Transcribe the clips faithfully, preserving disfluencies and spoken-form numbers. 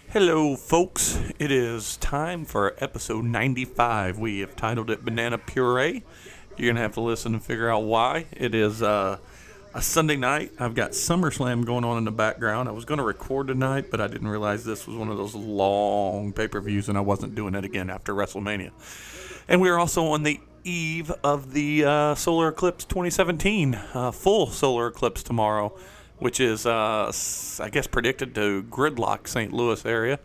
Hello, folks. It is time for episode ninety-five. We have titled it Banana Puree. You're going to have to listen and figure out why. It is uh, a Sunday night. I've got SummerSlam going on in the background. I was going to record tonight, but I didn't realize this was one of those long pay-per-views, and I wasn't doing it again after WrestleMania. And we are also on the eve of the uh, Solar Eclipse twenty seventeen, uh, full Solar Eclipse tomorrow, which is, uh, I guess, predicted to gridlock Saint Louis area.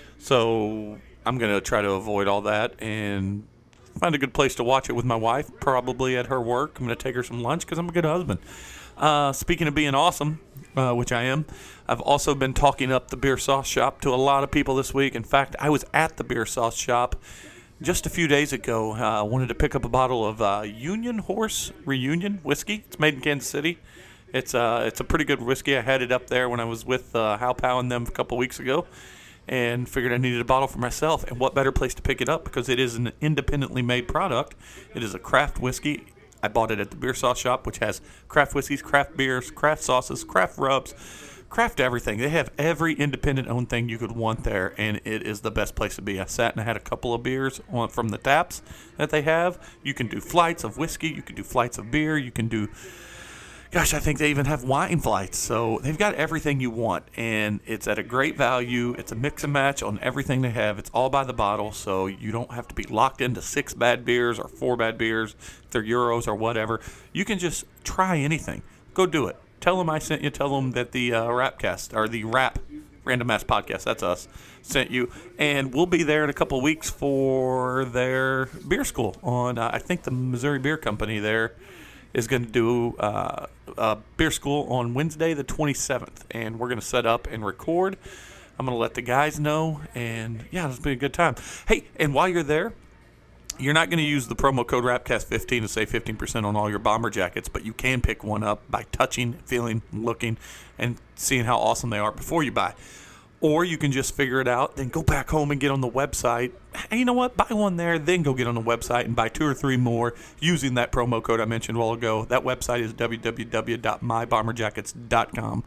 So I'm going to try to avoid all that and find a good place to watch it with my wife, probably at her work. I'm going to take her some lunch because I'm a good husband. Uh, speaking of being awesome, uh, which I am, I've also been talking up the beer sauce shop to a lot of people this week. In fact, I was at the beer sauce shop just a few days ago. I uh, wanted to pick up a bottle of uh, Union Horse Reunion whiskey. It's made in Kansas City. It's uh, it's a pretty good whiskey. I had it up there when I was with uh, Hal Pow and them a couple weeks ago and figured I needed a bottle for myself. And what better place to pick it up because it is an independently made product. It is a craft whiskey. I bought it at the beer sauce shop, which has craft whiskeys, craft beers, craft sauces, craft rubs, craft everything. They have every independent-owned thing you could want there, and it is the best place to be. I sat and I had a couple of beers on, from the taps that they have. You can do flights of whiskey. You can do flights of beer. You can do... Gosh, I think they even have wine flights. So they've got everything you want, and it's at a great value. It's a mix and match on everything they have. It's all by the bottle, so you don't have to be locked into six bad beers or four bad beers, if they're Euros or whatever. You can just try anything. Go do it. Tell them I sent you. Tell them that the uh, Rapcast, or the Rap, Random Ass Podcast, that's us, sent you. And we'll be there in a couple of weeks for their beer school on, uh, I think, the Missouri Beer Company there is going to do uh, a beer school on Wednesday the twenty-seventh, and we're going to set up and record. I'm going to let the guys know, and yeah, it's been a good time. Hey, and while you're there, you're not going to use the promo code Rapcast fifteen to save fifteen percent on all your bomber jackets, but you can pick one up by touching, feeling, looking, and seeing how awesome they are before you buy. Or you can just figure it out, then go back home and get on the website. Hey, you know what? Buy one there, then go get on the website and buy two or three more using that promo code I mentioned a while ago. That website is w w w dot my bomber jackets dot com.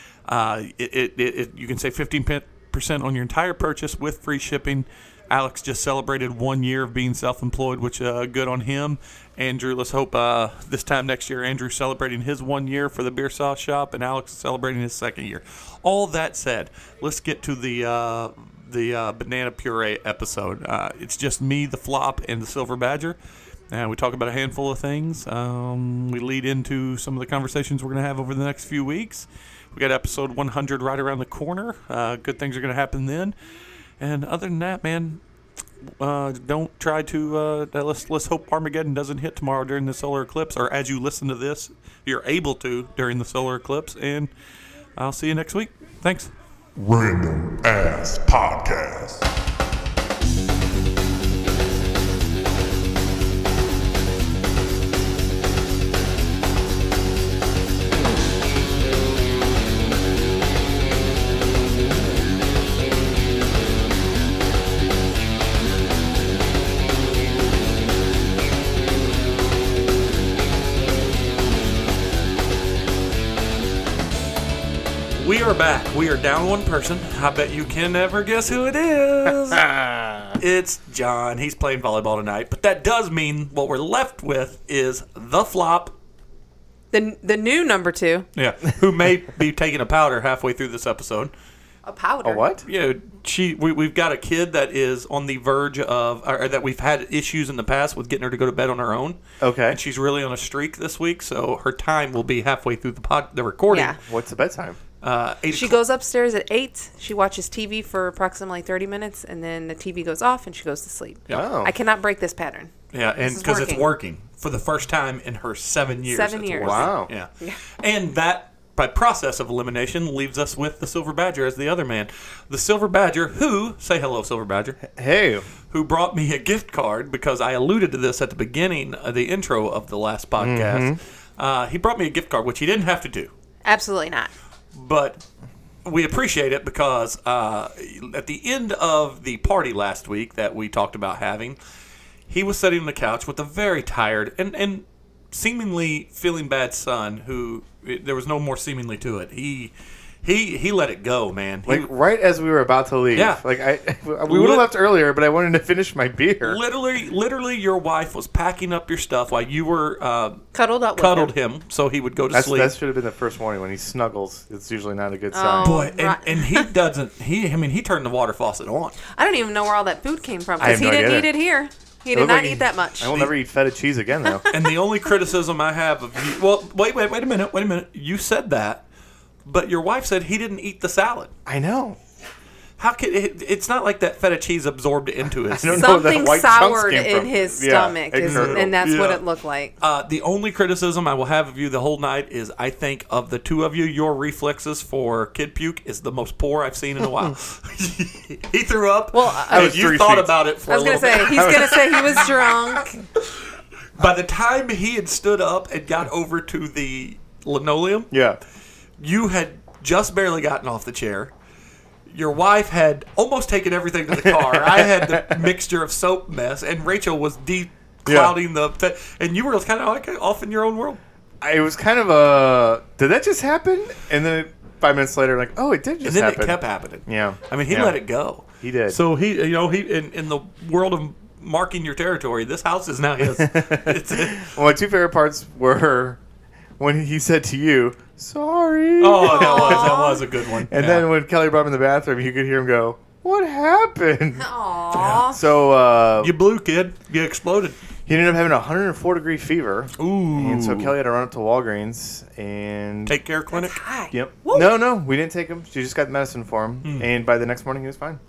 Uh, it, it, it, you can save fifteen percent on your entire purchase with free shipping. Alex just celebrated one year of being self-employed, which uh, good on him. Andrew, let's hope uh, this time next year, Andrew's celebrating his one year for the beer sauce shop, and Alex is celebrating his second year. All that said, let's get to the uh, the uh, Banana Puree episode. Uh, it's just me, the Flop, and the Silver Badger. And we talk about a handful of things. Um, we lead into some of the conversations we're going to have over the next few weeks. We got episode one hundred right around the corner. Uh, good things are going to happen then. And other than that, man, uh, don't try to, uh, let's, let's hope Armageddon doesn't hit tomorrow during the solar eclipse, or as you listen to this, you're able to during the solar eclipse, and I'll see you next week. Thanks. Random Ass Podcast. We are back. We are down one person. I bet you can never guess who it is. It's John. He's playing volleyball tonight. But that does mean what we're left with is the Flop. The the new number two. Yeah. Who may be taking a powder halfway through this episode. A powder? A what? Yeah. She. We, we've got a kid that is on the verge of, or that we've had issues in the past with getting her to go to bed on her own. Okay. And she's really on a streak this week, so her time will be halfway through the pod, the recording. Yeah. What's the bedtime? Uh, eight She o'clock. goes upstairs at eight. She watches T V for approximately thirty minutes, and then the T V goes off, and she goes to sleep. Yeah. Oh. I cannot break this pattern. Yeah, and This is because it's working. working for the first time in her seven years. Seven it's years. working. Wow. Yeah. Yeah. And that, by process of elimination, leaves us with the Silver Badger as the other man. The Silver Badger, who, say hello, Silver Badger, Hey. who brought me a gift card, because I alluded to this at the beginning of the intro of the last podcast. Mm-hmm. Uh, he brought me a gift card, which he didn't have to do. Absolutely not. But we appreciate it because uh, at the end of the party last week that we talked about having, he was sitting on the couch with a very tired and, and seemingly feeling bad son who, there was no more seemingly to it. He he he let it go, man. He, Like right as we were about to leave. Yeah. Like I, we would have left earlier, but I wanted to finish my beer. literally, literally, your wife was packing up your stuff while you were uh, Cuddled up with cuddled him. him, so he would go to That's, sleep. that should have been the first morning when he snuggles. It's usually not a good sign. Oh. Boy, and, Right. and he doesn't. He, I mean, he turned the water faucet on. I don't even know where all that food came from I because have he no didn't idea. eat it here. He It did looked not like eat he- that much. I will never eat feta cheese again, though. And the only criticism I have of you, well, wait, wait, wait a minute, wait a minute. You said that, but your wife said he didn't eat the salad. I know. How can it, it's not like that feta cheese absorbed into his. I don't know where Something that white chunks soured came in from. his Yeah, stomach, is, exactly. and that's what Yeah. it looked like. Uh, the only criticism I will have of you the whole night is I think of the two of you, your reflexes for kid puke is the most poor I've seen in a while. He threw up. Well, I and was you three thought feet. about it for I was a gonna little say bit. he's gonna say he was drunk. By the time he had stood up and got over to the linoleum, Yeah. you had just barely gotten off the chair. Your wife had almost taken everything to the car. I had the mixture of soap mess, and Rachel was de-clouding the... And you were kind of like off in your own world. I- It was kind of a. Did that just happen? And then five minutes later, like, oh, it did just And then happen. it kept happening. Yeah. I mean, he Yeah. let it go. He did. So he, you know, he in, in the world of marking your territory, this house is now his. It's, Well, my two favorite parts were when he said to you, "Sorry." oh, that was that was a good one. And Yeah. then when Kelly brought him in the bathroom, you could hear him go, "What happened?" Aww. So uh, you blew, kid. You exploded. he ended up having a one hundred four degree fever. Ooh. And so Kelly had to run up to Walgreens and Take Care Clinic. Hi. Yep. Woo. No, no, we didn't take him. She just got medicine for him, Hmm. and by the next morning he was fine.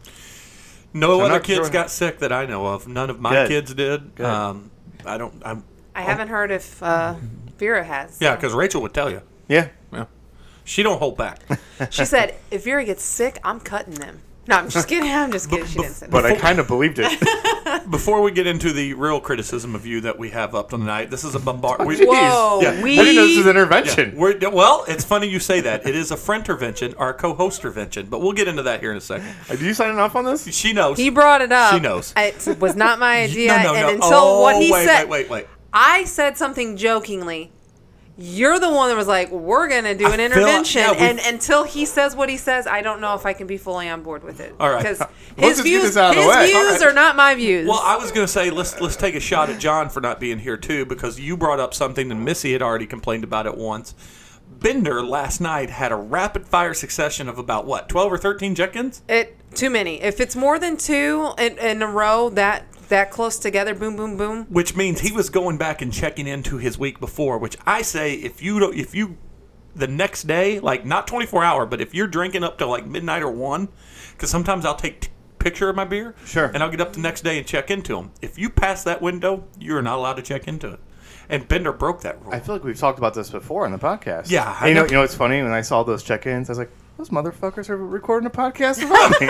No So other not kids throwing- got sick that I know of. None of my Good. kids did. Good. Um, I don't. I'm. I haven't heard if uh, Vera has. Yeah, because Rachel would tell you. Yeah. Yeah. She don't hold back. She said, if Vera gets sick, I'm cutting them. No, I'm just kidding. I'm just kidding. She didn't say But that. I kind of believed it. Before we get into the real criticism of you that we have up tonight, this is a bombard. we- Whoa, Yeah. we... I didn't know this was Yeah, intervention. we're, well, it's funny you say that. It is a friend intervention or a co-host intervention, but we'll get into that here in a second. Uh, Did you sign off on this? She knows. He brought it up. She knows. It was not my idea. no, no, and no. until oh, what he wait, said, wait, wait, wait. I said something jokingly. You're the one that was like, we're going to do I an feel- intervention. yeah, we- and until he says what he says, I don't know if I can be fully on board with it. All right. Because Let's his just get views, this out of the his way. views All right. are not my views. Well, I was going to say let's let's take a shot at John for not being here too, because you brought up something and Missy had already complained about it once. Bender last night had a rapid fire succession of about what twelve or thirteen check-ins. It too many. If it's more than two in, in a row, that that close together, boom, boom, boom. Which means he was going back and checking into his week before. Which I say, if you don't, if you the next day, like not twenty-four hour, but if you're drinking up to like midnight or one, because sometimes I'll take t- picture of my beer, Sure. and I'll get up the next day and check into them. If you pass that window, you're not allowed to check into it. And Bender broke that rule. I feel like we've talked about this before on the podcast. Yeah, I And you know, know. you know what's funny? When I saw those check-ins, I was like, those motherfuckers are recording a podcast about me.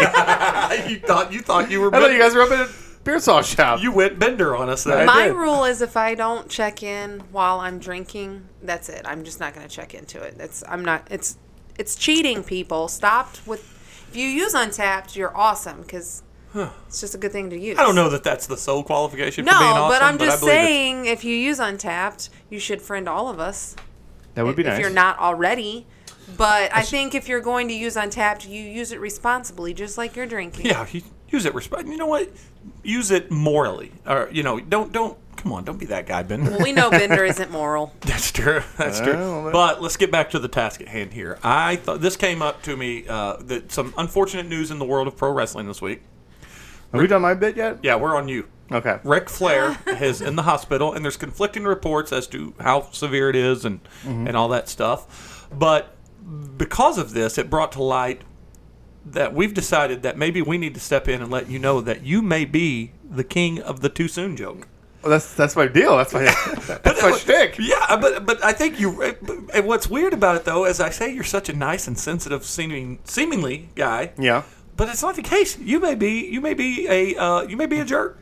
I you thought you thought you were. thought you guys were up at a beer sauce shop. You went Bender on us. Then. My did. rule is if I don't check in while I'm drinking, that's it. I'm just not going to check into it. It's I'm not. It's it's cheating. People stopped with. If you use Untapped, you're awesome because it's just a good thing to use. I don't know that that's the sole qualification No, for being awesome, but I'm I just believe it. saying if you use Untapped, you should friend all of us. that would be if nice. you're not already. But I think if you're going to use Untapped, you use it responsibly, just like you're drinking. Yeah, you use it. Resp- you know what? Use it morally, or you know, don't don't. Come on, don't be that guy, Ben. Well, we know Bender isn't moral. That's true. That's Oh, true. well, But let's get back to the task at hand here. I thought this came up to me. Uh, that some unfortunate news in the world of pro wrestling this week. Have we done my bit yet? Yeah, we're on you. Okay. Ric Flair is in the hospital, and there's conflicting reports as to how severe it is and and all that stuff. But because of this, it brought to light that we've decided that maybe we need to step in and let you know that you may be the king of the too soon joke. Well, that's that's my deal. That's my that's my shtick. Yeah, but but I think you. And what's weird about it though, is I say you're such a nice and sensitive, seeming seemingly guy. Yeah. But it's not the case. You may be. You may be a. Uh, you may be a jerk.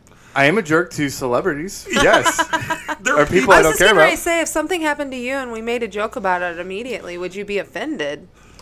I am a jerk to celebrities. Yes. There Or people I I was don't just care getting ready about. to say, if something happened to you and we made a joke about it immediately, would you be offended?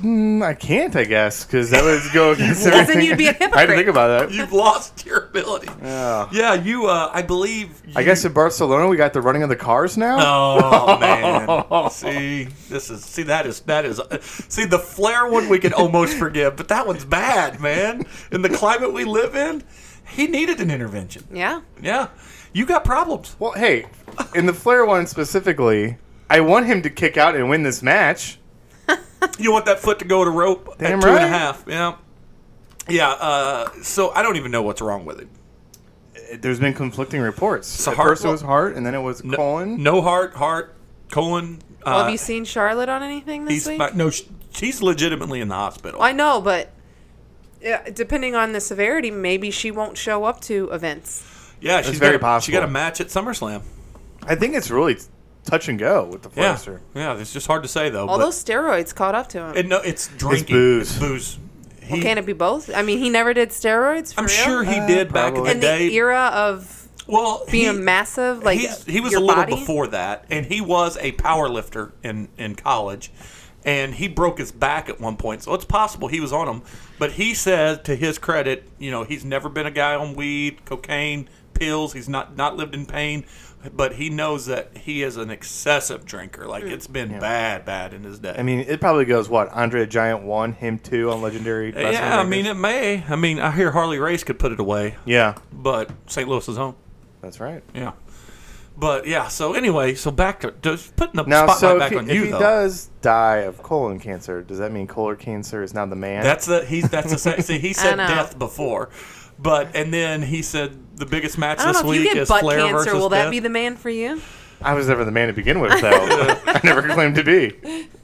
Mm, I can't, I guess, because that would go against then everything. you'd be a I had to hypocrite. think about that. You've lost your ability. Yeah. Yeah, you. Uh, I believe. You, I guess in Barcelona we got the running of the cars now. Oh man! See, this is see that is that is uh, see the Flair one we could almost forgive, but that one's bad, man. In the climate we live in, he needed an intervention. Yeah. Yeah, you got problems. Well, hey, in the Flair one specifically, I want him to kick out and win this match. You want that foot to go to rope Damn at two and a right. half? Yeah, yeah. Uh, so I don't even know what's wrong with it. There's been conflicting reports. So At Hart- first it was Hart, and then it was No, Colin. No heart, heart, colon. Uh, Well, have you seen Charlotte on anything this he's week? fi- no, sh- she's legitimately in the hospital. I know, but uh, depending on the severity, maybe she won't show up to events. yeah, she's very got a, She got possible. a match at SummerSlam. I think it's really touch and go with the Yeah, Flaster. yeah. It's just hard to say though. All but those steroids caught up to him. it, no, it's drinking. booze. It's booze. He, Well, can it be both? I mean, he never did steroids. For I'm real? sure he Uh, did back in probably. the in day. the era of well, being he, massive, like he's, he was your a little body. before that, and he was a power lifter in in college, and he broke his back at one point. So it's possible he was on them. But he said, to his credit, you know, he's never been a guy on weed, cocaine, pills. He's not not lived in pain. But he knows that he is an excessive drinker. Like, it's been bad, bad in his day. I mean, it probably goes, what, Andre the Giant one, him two on Legendary Wrestling yeah, I Records? mean, it may. I mean, I hear Harley Race could put it away, Yeah, but Saint Louis is home. that's right. Yeah. But, yeah, so anyway, so back to just putting the Now, spotlight so if back he, on if you, he though. does die of colon cancer, does that mean colon cancer is now the man? That's the he's that's the see he said know. death before, but and then he said the biggest match I don't this know if you week get is butt Flair cancer. versus Will that Death. be the man for you? I was never the man to begin with, though. I never claimed to be.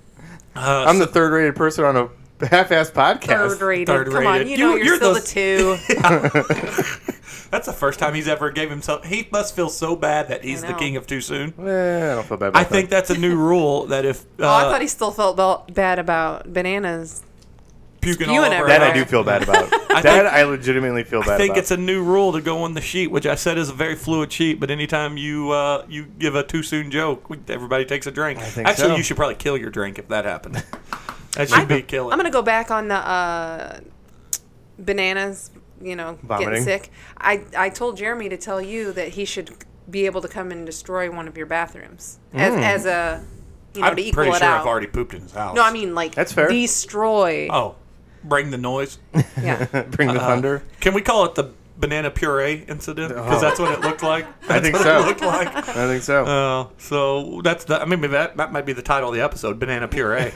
Uh, I'm the third-rated person on a half-assed podcast. Third rated. Third Come on, rated. you You- know you're, you're still the- the two. That's the first time he's ever gave himself. He must feel so bad that he's I the know. king of too soon. Eh, I don't feel bad about I think that's a new rule that if uh, oh, I thought he still felt bel- bad about bananas. puking all spewing over everywhere. that. That I house- do feel bad about. I that think- I legitimately feel bad I think about. it's a new rule to go on the sheet, which I said is a very fluid sheet. But anytime you uh, you give a too soon joke, we- everybody takes a drink. I think Actually, so. you should probably kill your drink if that happened. That should I, be kill it. I'm gonna go back on the uh, bananas. You know, Vomiting. getting sick. I I told Jeremy to tell you that he should be able to come and destroy one of your bathrooms as Mm. as a you know I'm to equal pretty it sure out. I've already pooped in his house. No, I mean like That's fair. destroy. Oh, bring the noise. Yeah. Bring the Uh, thunder. Can we call it the banana puree incident? Because Oh. that's what it looked like. I That's think what so. It looked like. I think so. Uh, so that's the. I mean, maybe that that might be the title of the episode: banana puree.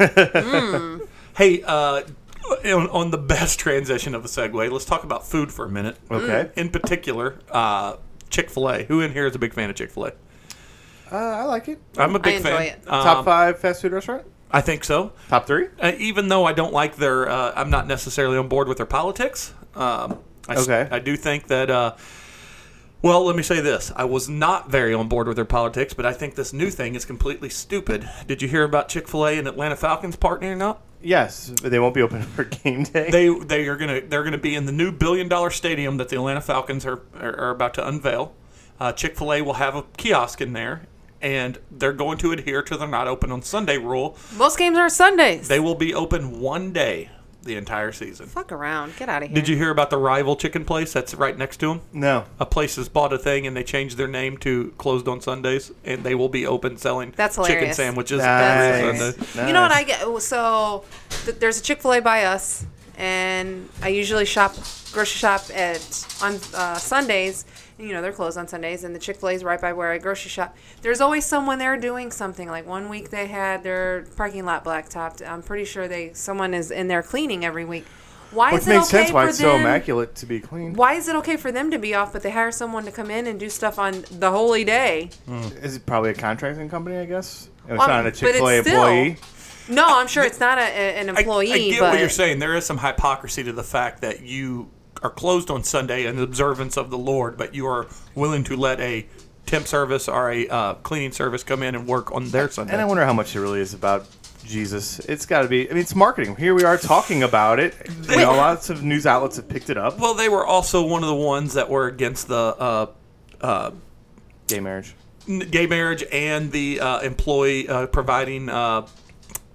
Hey, uh, on, on the best transition of a segue, let's talk about food for a minute. Okay. In particular, uh, Chick-fil-A. Who in here is a big fan of Chick-fil-A? Uh, I like it. I'm a big enjoy fan. it. Um, Top five fast food restaurant? I think so. Top three? Uh, even though I don't like their, uh, I'm not necessarily on board with their politics. Um, I, s- Okay. I do think that. Uh, well, let me say this: I was not very on board with their politics, but I think this new thing is completely stupid. Did you hear about Chick-fil-A and Atlanta Falcons partnering up? Yes, but they won't be open for game day. They they are gonna they're gonna be in the new billion dollar stadium that the Atlanta Falcons are are, are about to unveil. Uh, Chick-fil-A will have a kiosk in there, and they're going to adhere to the not open on Sunday rule. Most games are Sundays. They will be open one day the entire season. Fuck around. Get out of here. Did you hear about the rival chicken place that's right next to them? no. A place has bought a thing and they changed their name to closed on Sundays, and they will be open selling That's chicken hilarious. sandwiches Nice. every Sunday. Nice. You know what I get? So th- there's a Chick-fil-A by us, and I usually shop, grocery shop at on uh, Sundays. You know, they're closed on Sundays, and the Chick-fil-A is right by where I grocery shop. There's always someone there doing something. Like one week they had their parking lot blacktopped. I'm pretty sure they someone is in there cleaning every week. Why Which is it makes okay sense why for it's so them? immaculate to be clean. Why is it okay for them to be off, but they hire someone to come in and do stuff on the holy day? Is it probably a contracting company, I guess? It's Well, not a but it's Chick-fil-A still- employee. No, I'm sure it's not a, a- an I, employee. I get but what you're saying. There is some hypocrisy to the fact that you are closed on Sunday in observance of the Lord, but you are willing to let a temp service or a uh, cleaning service come in and work on their Sunday. And I wonder how much it really is about Jesus. It's got to be. I mean, it's marketing. Here we are talking about it. You know, lots of news outlets have picked it up. Well, they were also one of the ones that were against the uh, uh, Gay marriage. n- gay marriage and the uh, employee uh, providing uh,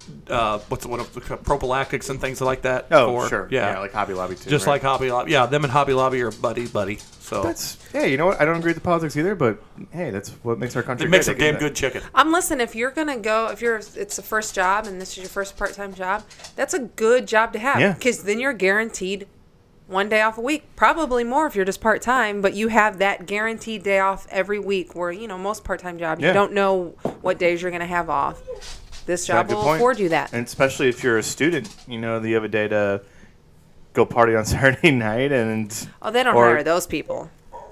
uh, what's what prophylactics and things like that. Oh, for- sure. yeah, Yeah, like Hobby Lobby too. just right? like Hobby Lobby. Yeah, them and Hobby Lobby are buddy buddy. So That's hey, you know what? I don't agree with the politics either, but hey, that's what makes our country. it makes great. a They damn get that. good chicken. Um, listen, if you're gonna go, if you're, it's the first job and this is your first part-time job, that's a good job to have. Yeah. Because then you're guaranteed one day off a week, probably more if you're just part-time, but you have that guaranteed day off every week. Where you know most part-time jobs, Yeah. you don't know what days you're gonna have off. This Yeah, job good will point. afford you that. And especially if you're a student, you know, you have a day to go party on Saturday night, and Oh, they don't or- hire those people.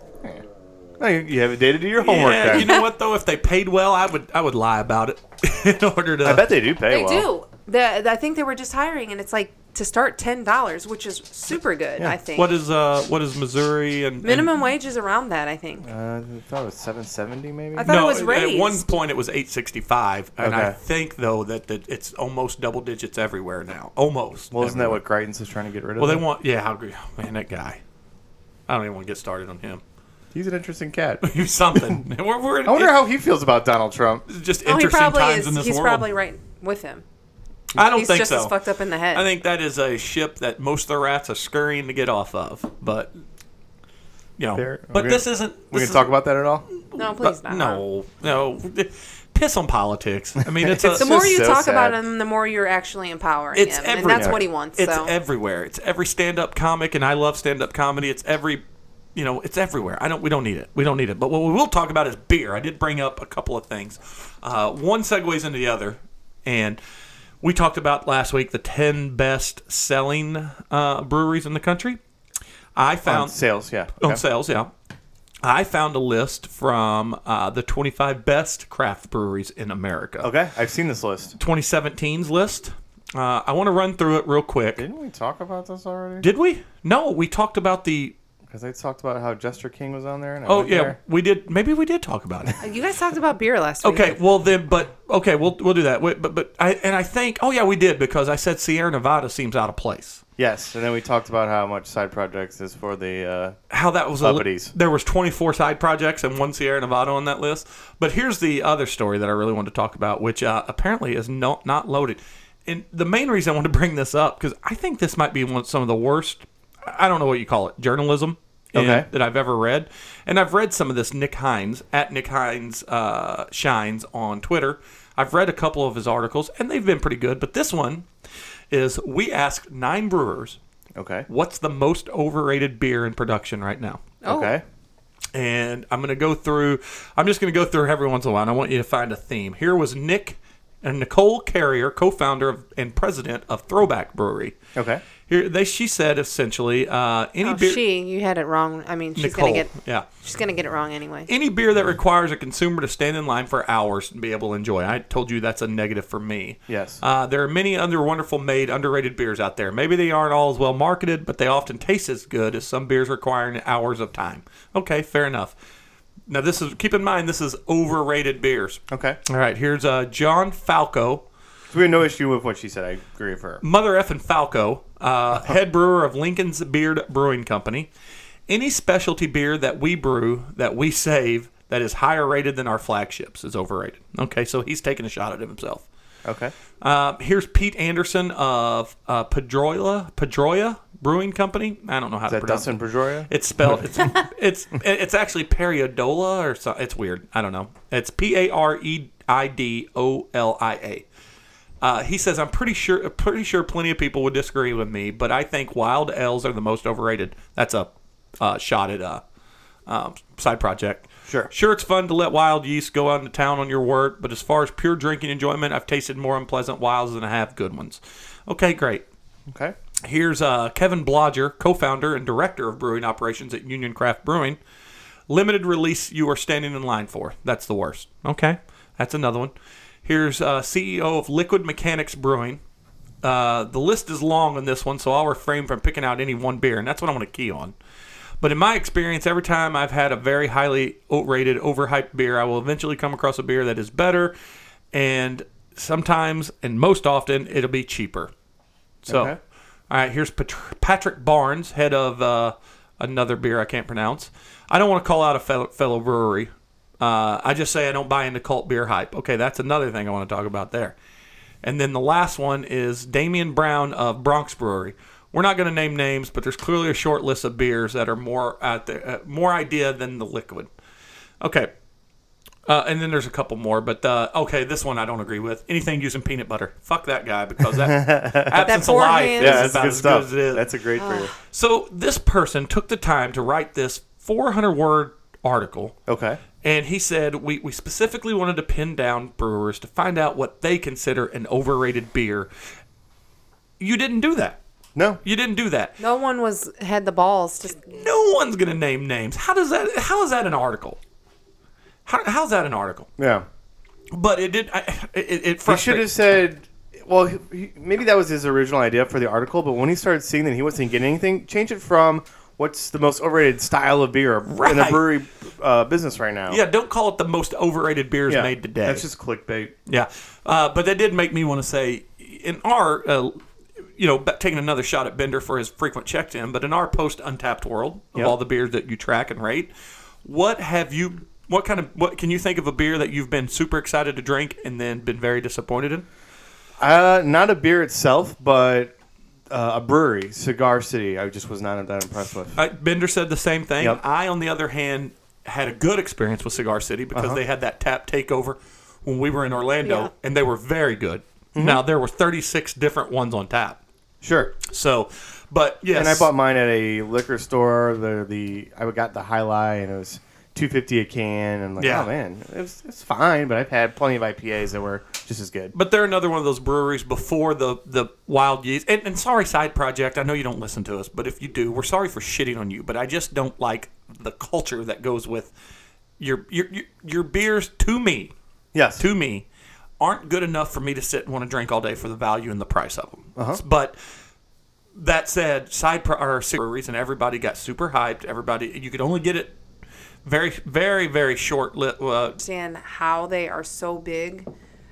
no, you you have a day to do your homework. Yeah, then. you know what though? If they paid well, I would I would lie about it in order to. I bet they do pay They well. do. The, I think they were just hiring, and it's like to start ten dollars, which is super good. Yeah. I think. What is uh what is Missouri and minimum and, wage is around that? I think. Uh, I thought it was seven seventy, maybe. I thought no, it was raised. at one point it was eight sixty five, and I Okay. think though that, that it's almost double digits everywhere now. Almost. Well, isn't that everywhere. what Crichton's is trying to get rid of? Well, they them? want yeah. How agree? Man, that guy. I don't even want to get started on him. He's an interesting cat. He's something. we're, we're I wonder how he feels about Donald Trump. it's just Oh, he interesting probably times is. in this He's world. probably right with him. I don't He's think just so. as fucked up in the head. I think that is a ship that most of the rats are scurrying to get off of. But you know, Fair. but We're this gonna- isn't. We this can talk about that at all? no, But please not. no, no. Piss on politics. I mean, it's a. The more just you so talk sad. about him, the more you're actually empowering It's him, every- and that's Yeah. what he wants. It's so. everywhere. It's every stand-up comic, and I love stand-up comedy. It's every, you know, it's everywhere. I don't. We don't need it. We don't need it. But what we will talk about is beer. I did bring up a couple of things. Uh, one segues into the other, and we talked about last week the ten best-selling uh, breweries in the country. I On found sales, yeah. on Okay. sales, yeah. I found a list from uh, the twenty-five best craft breweries in America. Okay, I've seen this list. twenty seventeen's list. Uh, I want to run through it real quick. Didn't we talk about this already? Did we? No, we talked about the. Because I talked about how Jester King was on there. And I Oh went yeah, there. we did. Maybe we did talk about it. You guys talked about beer last week. Okay, well then, but okay, we'll we'll do that. Wait, but but I and I think oh yeah, we did because I said Sierra Nevada seems out of place. Yes, and then we talked about how much side projects is for the. Uh, How that was a, Uppitys. there was twenty-four side projects and one Sierra Nevada on that list. But here's the other story that I really wanted to talk about, which uh, apparently is not not loaded. And the main reason I want to bring this up because I think this might be one some of the worst. I don't know what you call it, journalism. in- Okay. that I've ever read, and I've read some of this. Nick Hines at Nick Hines uh, Shines on Twitter. I've read a couple of his articles, and they've been pretty good. But this one is we asked nine brewers okay. what's the most overrated beer in production right now. Oh. Okay. And I'm going to go through, I'm just going to go through every once in a while, and I want you to find a theme. Here was Nick and Nicole Carrier, co-founder of, and president of Throwback Brewery. Okay. Here, they she said essentially, uh, any Oh, beer. she, you had it wrong. I mean, she's Nicole, gonna get, yeah. she's gonna get it wrong anyway. Any beer that requires a consumer to stand in line for hours and be able to enjoy. I told you that's a negative for me. Yes. Uh, there are many other wonderful made, underrated beers out there. Maybe they aren't all as well marketed, but they often taste as good as some beers requiring hours of time. Okay, fair enough. Now this is keep in mind this is overrated beers. Okay. All right, here's uh, John Falco, So we have no issue with what she said. I agree with her. Mother effing Falco, uh, head brewer of Lincoln's Beard Brewing Company. Any specialty beer that we brew that we save that is higher rated than our flagships is overrated. Okay, so he's taking a shot at himself. Okay. Uh, here's Pete Anderson of uh, Pedroia Pedroia Brewing Company. I don't know how Is to that pronounce Dustin it. Pedroia? It's spelled. It's it's it's actually Periodola or so. It's weird. I don't know. It's P A R E I D O L I A. Uh, he says, I'm pretty sure pretty sure plenty of people would disagree with me, but I think wild ales are the most overrated. That's a uh, shot at a um, side project. Sure. Sure, it's fun to let wild yeast go out into town on your wort, but as far as pure drinking enjoyment, I've tasted more unpleasant wilds than I have good ones. Okay, great. Okay. Here's uh, Kevin Blodger, co-founder and director of brewing operations at Union Craft Brewing. Limited release you are standing in line for. That's the worst. Okay, that's another one. Here's uh, C E O of Liquid Mechanics Brewing. Uh, the list is long on this one, so I'll refrain from picking out any one beer, and that's what I want to key on. But in my experience, every time I've had a very highly rated, overhyped beer, I will eventually come across a beer that is better, and sometimes, and most often, it'll be cheaper. So, Okay. all right, here's Pat- Patrick Barnes, head of uh, another beer I can't pronounce. I don't want to call out a fellow, fellow brewery. Uh, I just say I don't buy into cult beer hype. Okay, that's another thing I want to talk about there. And then the last one is Damian Brown of Bronx Brewery. We're not going to name names, but there's clearly a short list of beers that are more at the uh, more idea than the liquid. Okay. Uh, and then there's a couple more, but uh, okay, this one I don't agree with. Anything using peanut butter, fuck that guy, because that absence of four life hands. is Yeah, that's about good as stuff. good as it is. That's a great beer. So this person took the time to write this four hundred word article, Okay. and he said we, we specifically wanted to pin down brewers to find out what they consider an overrated beer. You didn't do that. No. You didn't do that. No one was had the balls to. No one's going to name names. How does that? How is that an article? How, how's that an article? Yeah. But it did. I, it, it He should frustrated. have said, well, he, he- maybe that was his original idea for the article, but when he started seeing that he wasn't getting anything, change it from what's the most overrated style of beer in the Right. brewery uh, business right now. Yeah, don't call it the most overrated beers Yeah. made today. That's just clickbait. Yeah, uh, but that did make me want to say, in our, uh, you know, taking another shot at Bender for his frequent check-in, but in our post-Untapped world of Yep. all the beers that you track and rate, what have you, what kind of, what can you think of a beer that you've been super excited to drink and then been very disappointed in? Uh, not a beer itself, but uh, a brewery, Cigar City. I just was not that impressed with. Uh, Bender said the same thing. Yep. I, on the other hand, had a good experience with Cigar City because Uh-huh. they had that tap takeover when we were in Orlando, Yeah. and they were very good. Mm-hmm. Now, there were thirty-six different ones on tap. Sure. So, but yes. And I bought mine at a liquor store. The the I got the High Life, and it was two fifty a can. And I'm like, Yeah. oh man, it was, it's fine. But I've had plenty of I P As that were just as good. But they're another one of those breweries before the, the wild yeast. And, and sorry, Side Project, I know you don't listen to us, but if you do, we're sorry for shitting on you. But I just don't like the culture that goes with your your your, your beers. To me, Yes. to me, aren't good enough for me to sit and want to drink all day for the value and the price of them. Uh-huh. But that said, Side Pro or breweries and everybody got super hyped. Everybody, you could only get it very, very, very short. Li- uh, Understand how they are so big,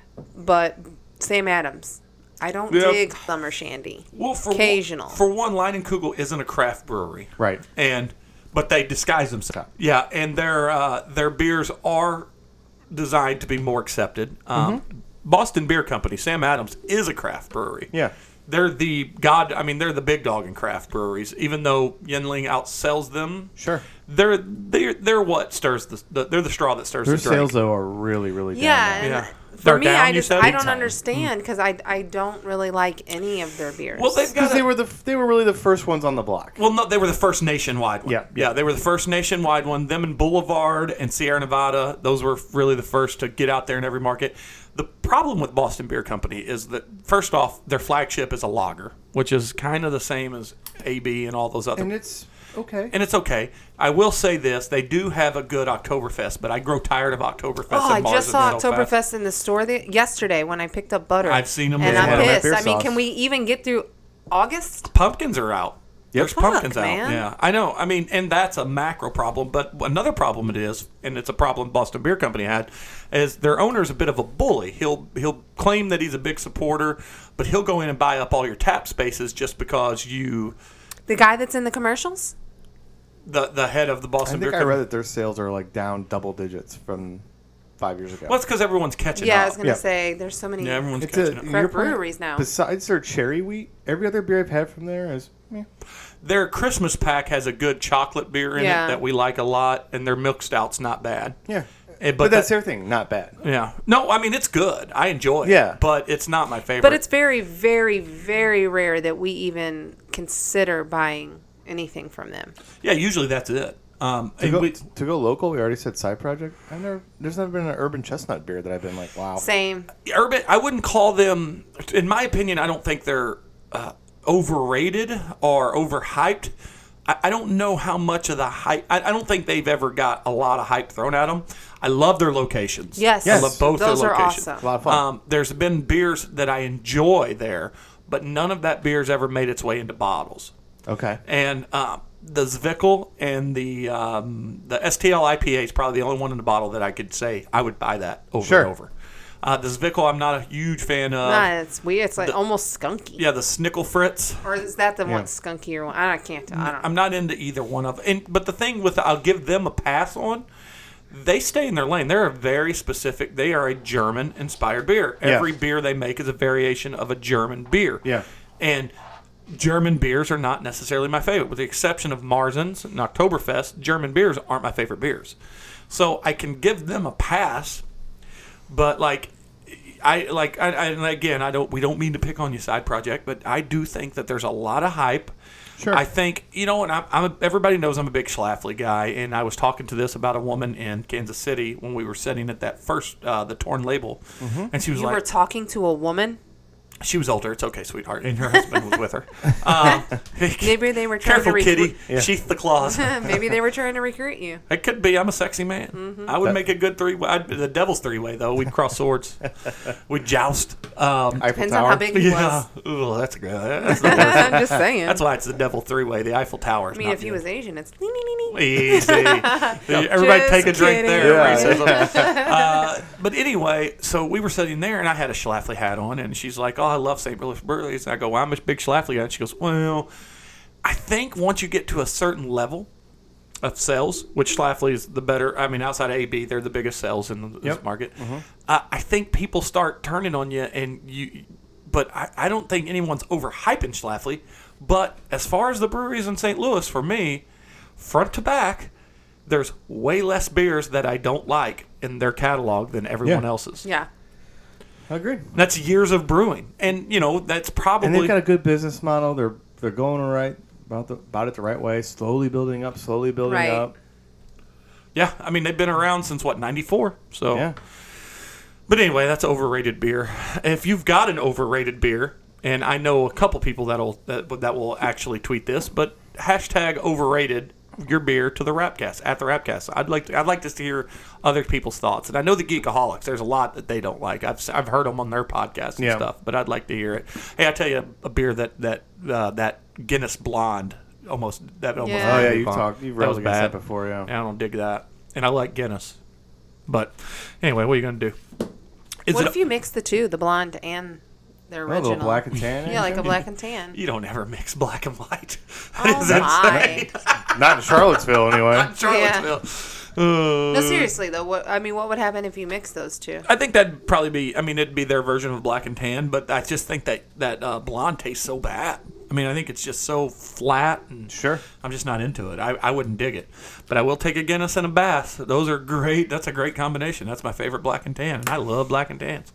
but Sam Adams. I don't Yeah. dig Summer Shandy. Well, for Occasional. One, for one, Leinenkugel isn't a craft brewery, Right. And but they disguise themselves. Yeah, and their uh, their beers are designed to be more accepted. Um, Mm-hmm. Boston Beer Company, Sam Adams, is a craft brewery. Yeah. They're the god. I mean, they're the big dog in craft breweries. Even though Yuengling outsells them, Sure. they're they're they're what stirs the, the they're the straw that stirs Their the drink. sales though are really really down Yeah, now. and Yeah. for They're me, down, I you just said? I Big don't time. understand because I I don't really like any of their beers. Well, they've got Because a- they were the they were really the first ones on the block. Well, no, they were the first nationwide one. Yeah. yeah, they were the first nationwide one. Them and Boulevard and Sierra Nevada, those were really the first to get out there in every market. The problem with Boston Beer Company is that, first off, their flagship is a lager, which is kind of the same as A B and all those other. And it's okay. And it's okay. I will say this: they do have a good Oktoberfest, but I grow tired of Oktoberfest. Oh, I and Mars just saw and so fast. Oktoberfest in the store the, yesterday when I picked up butter. I've seen 'em. and They I'm had 'em at pissed. beer I mean, sauce. can we even get through August? Pumpkins are out. There's Fuck, pumpkins out. man. Yeah, I know. I mean, and that's a macro problem. But another problem it is, and it's a problem Boston Beer Company had, is their owner's a bit of a bully. He'll he'll claim that he's a big supporter, but he'll go in and buy up all your tap spaces just because you, The guy that's in the commercials? the the head of the I Boston Beer think I Company. read that their sales are like down double digits from five years ago. Well, it's because everyone's catching Yeah, up. I was gonna Yeah. say there's so many. yeah, everyone's It's catching a- up. you're Craft playing- breweries now. Besides their cherry wheat, every other beer I've had from there is meh. Their Christmas pack has a good chocolate beer in Yeah. it that we like a lot, and their milk stout's not bad. yeah. Eh, But, but that's that- their thing, not bad. Yeah. No, I mean it's good. I enjoy it. Yeah. But it's not my favorite. But it's very, very, very rare that we even consider buying anything from them. yeah. Usually that's it. Um, To and go, we- to go local, we already said Side Project. I never, there's never been an urban chestnut beer that I've been like, wow. Same. Urban, I wouldn't call them. In my opinion, I don't think they're uh, overrated or overhyped. I, I don't know how much of the hype. I, I don't think they've ever got a lot of hype thrown at them. I love their locations. Yes. Yes. I love both Those their are locations. awesome. A lot of fun. Um, there's been beers that I enjoy there, but none of that beer's ever made its way into bottles. Okay. And um, the Zwickel and the um, the S T L I P A is probably the only one in the bottle that I could say I would buy that over Sure. and over. Uh, the Zwickel, I'm not a huge fan of. Nah, it's weird. It's like almost skunky. Yeah, the Snickel Fritz. Or is that the Yeah. one skunkier one? I can't. I don't. I'm not into either one of. And but the thing with, I'll give them a pass on. they stay in their lane. They're a very specific. They are a German-inspired beer. Yeah. Every beer they make is a variation of a German beer. Yeah. And German beers are not necessarily my favorite, with the exception of Marzens and Oktoberfest. German beers aren't my favorite beers, so I can give them a pass. But like, I like, I, I and again, I don't. We don't mean to pick on you, Side Project, but I do think that there's a lot of hype. Sure. I think, you know, and I'm, I'm a, everybody knows I'm a big Schlafly guy, and I was talking to this about a woman in Kansas City when we were sitting at that first, uh, the Torn Label, Mm-hmm. and she was You like, were talking to a woman? she was older. It's okay, sweetheart, and her husband was with her. Um, Maybe they were trying careful, to recruit. kitty, Yeah. sheath the claws. Maybe they were trying to recruit you. It could be. I'm a sexy man. Mm-hmm. I would That- make a good three. I'd, the devil's three way though. We'd cross swords. We'd joust. Um, Eiffel Depends Tower. on how big he yeah. was. Ugh, that's good. That's, the worst. I'm just saying. That's why it's the devil three way. The Eiffel Tower. I mean, if he was Asian, it's nee, nee, nee, nee. easy. Everybody Just take a drink kidding. there. Yeah. Racism. uh, but anyway, so we were sitting there, and I had a Schlafly hat on, and she's like, "Oh, I love Saint Louis Breweries." And I go, "Well, I'm a big Schlafly guy." And she goes, "Well, I think once you get to a certain level of sales, which Schlafly is the better. I mean, outside of A B, they're the biggest sales in the, this Yep. market. Uh, I think people start turning on you, and you. But I, I don't think anyone's overhyping Schlafly. But as far as the breweries in Saint Louis, for me, front to back, there's way less beers that I don't like in their catalog than everyone Yeah. else's. Yeah. Agreed. That's years of brewing, and you know that's probably. And they've got a good business model. They're they're going right about the about it the right way. Slowly building up. Slowly building Right. up. yeah, I mean they've been around since what ninety-four. So, Yeah. but anyway, that's overrated beer. If you've got an overrated beer, and I know a couple people that'll that, that will actually tweet this, but hashtag overrated your beer to the Rapcast at the Rapcast. I'd like to, I'd like to hear other people's thoughts, and I know the Geekaholics. There's a lot that they don't like. I've s- I've heard them on their podcast and Yeah. stuff, but I'd like to hear it. Hey, I tell you, a beer that that uh, that Guinness Blonde almost that almost Yeah. Oh yeah, made me you vomit. talked. You've That railed was against bad. that before. Yeah. I don't dig that, and I like Guinness. But anyway, what are you gonna do? Is What it if you mix the two, the blonde and the Oh, a original? little black and tan. Yeah, like a action? black and tan. You don't ever mix black and white. Oh Is my! Not in Charlottesville anyway. Charlottesville. Uh, No, seriously though. What I mean, what would happen if you mix those two? I think that'd probably be. I mean, it'd be their version of black and tan, but I just think that that uh, blonde tastes so bad. I mean, I think it's just so flat, and Sure. I'm just not into it. I, I wouldn't dig it, but I will take a Guinness and a Bass. Those are great. That's a great combination. That's my favorite black and tan, and I love black and tans.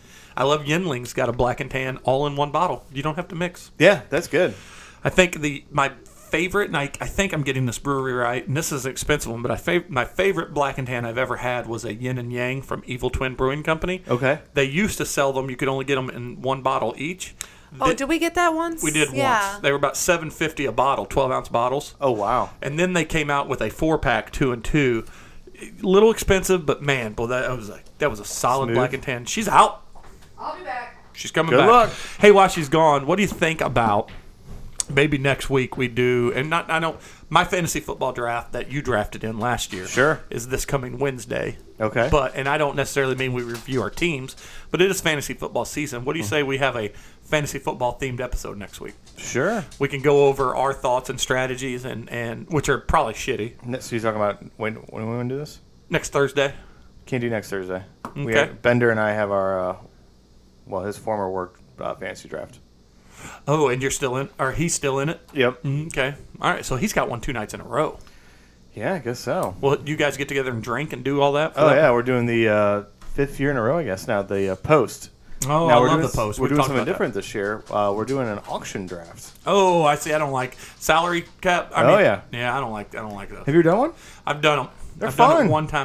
I love Yinling's got a black and tan all in one bottle. You don't have to mix. Yeah, that's good. I think the my favorite, and I, I think I'm getting this brewery right, and this is an expensive one, but I fav- my favorite black and tan I've ever had was a Yin and Yang from Evil Twin Brewing Company. Okay. They used to sell them. You could only get them in one bottle each. Oh, Th- did we get that once? we did yeah. once. They were about seven fifty a bottle, twelve ounce bottles. Oh wow. And then they came out with a four pack, two and two. Little expensive, but man, boy, that was a that was a solid Smooth. black and tan. She's out. I'll be back. She's coming Good back. luck. Hey, while she's gone, what do you think about maybe next week we do? And not I know my fantasy football draft that you drafted in last year. Sure. Is this coming Wednesday? Okay. But and I don't necessarily mean we review our teams, but it is fantasy football season. What do you say we have a fantasy football themed episode next week? Sure. We can go over our thoughts and strategies, and, and which are probably shitty. So you're talking about when when we want to do this? Next Thursday. Can't do next Thursday. We Okay. have, Bender and I have our, uh, well, his former work uh, fantasy draft. Oh, and you're still in, or he's still in it? Yep. Okay. All right. So he's got one two nights in a row. Yeah, I guess so. Well, you guys get together and drink and do all that? for Oh that? yeah, we're doing the uh, fifth year in a row, I guess. Now the uh, post. Oh, now I we're love doing, the post. We're We've doing talked something about that. different this year. Uh, we're doing an auction draft. Oh, I see. I don't like salary cap. I Oh, mean, yeah. Yeah, I don't like. I don't like those. Have you done one? I've done them. They're I've done fun. it one time.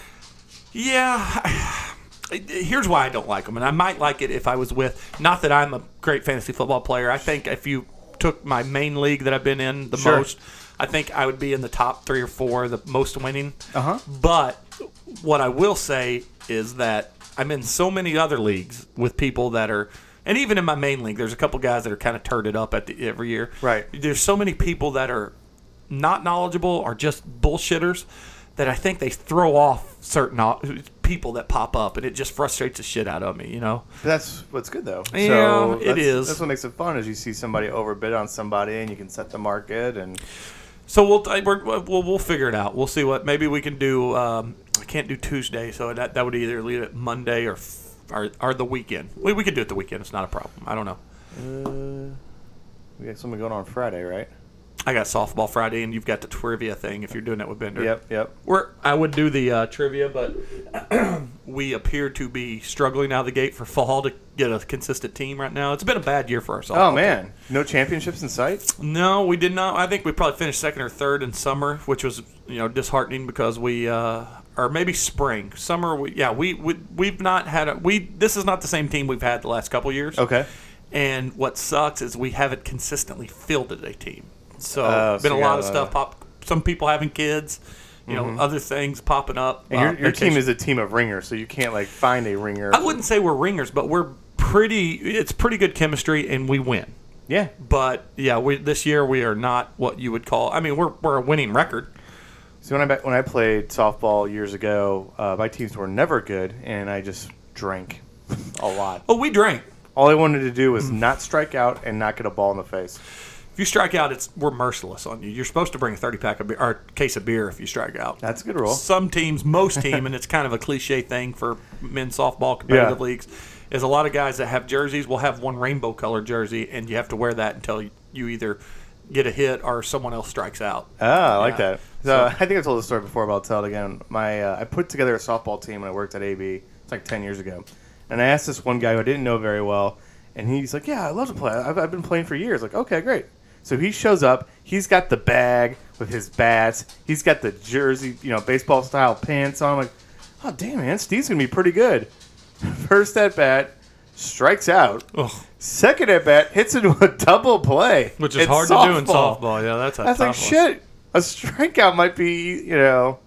Yeah. Here's why I don't like them, and I might like it if I was with. Not that I'm a great fantasy football player. I think if you took my main league that I've been in the Sure. most, I think I would be in the top three or four, the most winning. Uh huh. But what I will say is that I'm in so many other leagues with people that are, and even in my main league, there's a couple guys that are kind of turded up at the every year. Right. There's so many people that are not knowledgeable or just bullshitters that I think they throw off certain o- people that pop up, and it just frustrates the shit out of me. You know. That's what's good though. Yeah, so it that's, is. That's what makes it fun is you see somebody overbid on somebody and you can set the market and So we'll I- we're, we'll we'll figure it out. We'll see what maybe we can do. Um, can't do Tuesday, so that that would either leave it Monday or f- or, or the weekend. We we could do it the weekend. It's not a problem. I don't know. Uh, we got something going on Friday, right? I got softball Friday, and you've got the trivia thing if you're doing that with Bender. Yep, yep. We're, I would do the uh, trivia, but we appear to be struggling out of the gate for fall to get a consistent team right now. It's been a bad year for our softball Oh, man. team. No championships in sight? No, we did not. I think we probably finished second or third in summer, which was you know disheartening because we uh, or maybe spring, summer. We, yeah, we, we we've not had a we. This is not the same team we've had the last couple of years. Okay. And what sucks is we haven't consistently fielded a team. So Oh, been so a you lot got of a- stuff pop. Some people having kids, you know, other things popping up. And uh, your, your team vacation. is a team of ringers, so you can't, like, find a ringer. I wouldn't say we're ringers, but we're pretty. It's pretty good chemistry, and we win. Yeah. But yeah, we this year we are not what you would call. I mean, we're we're a winning record. So when I when I played softball years ago, uh, my teams were never good, and I just drank a lot. Oh, we drank. All I wanted to do was not strike out and not get a ball in the face. If you strike out, it's we're merciless on you. You're supposed to bring a thirty pack of beer or case of beer if you strike out. That's a good rule. Some teams, most team, and it's kind of a cliche thing for men's softball competitive Yeah. leagues, is a lot of guys that have jerseys will have one rainbow colored jersey, and you have to wear that until you either get a hit or someone else strikes out. Oh, I like Yeah. that. So, I think I told the story before, but I'll tell it again. My uh, I put together a softball team when I worked at A B. It's like ten years ago, and I asked this one guy who I didn't know very well, and he's like, "Yeah, I love to play. I've, I've been playing for years." Like, okay, great. So he shows up. He's got the bag with his bats. He's got the jersey, you know, baseball style pants on. I'm like, oh damn, man, Steve's gonna be pretty good. First at bat, strikes out. Ugh. Second at bat, hits into a double play, Which is It's hard to do in softball. Yeah, that's a I was like, tough one. shit, a strikeout might be, you know,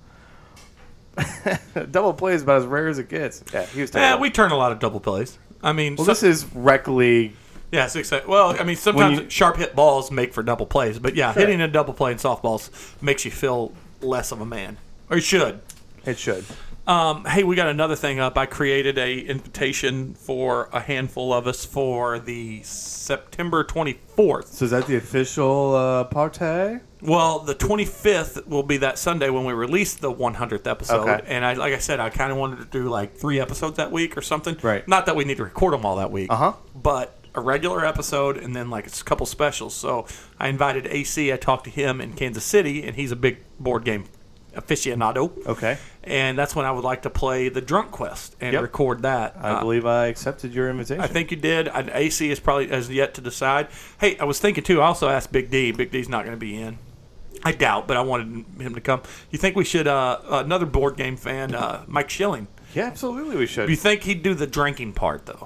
double play is about as rare as it gets. Yeah, he was Yeah, terrible. we turn a lot of double plays. I mean, well, so- this is rec league. yeah, six. Well, I mean, sometimes you- sharp hit balls make for double plays, but yeah, hitting a double play in softballs makes you feel less of a man, or you should. It should. Um, hey, we got another thing up. I created a invitation for a handful of us for the September twenty-fourth. So is that the official uh, party? Well, the twenty-fifth will be that Sunday when we release the one hundredth episode. Okay. And I, like I said, I kind of wanted to do like three episodes that week or something. Right. Not that we need to record them all that week. Uh-huh. But a regular episode and then like a couple specials. So I invited A C. I talked to him in Kansas City, and he's a big board game aficionado. Okay. And that's when I would like to play the Drunk Quest and Yep. record that. I Uh, believe I accepted your invitation. I think you did. I, A C is probably has yet to decide. Hey, I was thinking too. I also asked Big D. Big D's not going to be in. I doubt, but I wanted him to come. You think we should? Uh, another board game fan, uh, Mike Schilling. Yeah, absolutely we should. Do you think he'd do the drinking part though?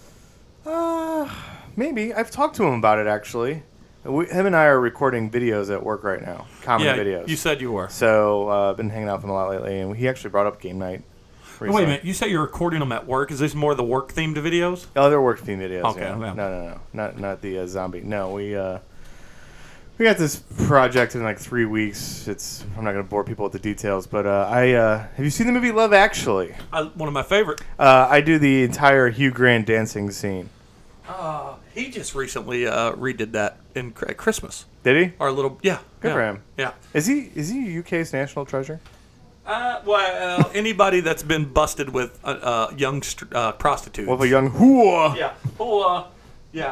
Uh, maybe. I've talked to him about it, actually. We, him and I are recording videos at work right now. Comedy yeah, videos. you said you were. So uh, I've been hanging out with him a lot lately, and he actually brought up game night. Wait a minute. You say you're recording them at work? Is this more the work themed videos? Oh, they're work theme videos. Okay, yeah. yeah. No, no, no, not not the uh, zombie. No, we uh, we got this project in like three weeks. It's I'm not gonna bore people with the details, but uh, I uh, have you seen the movie Love Actually? I, one of my favorite. Uh, I do the entire Hugh Grant dancing scene. Uh, he just recently uh, redid that in at Christmas. Did he? Our little yeah. Good yeah, for him. Yeah. Is he is he U K's national treasure? Uh, well, anybody that's been busted with uh, uh, young st- uh, prostitutes. With a young whoa. Yeah. Oh, uh, yeah.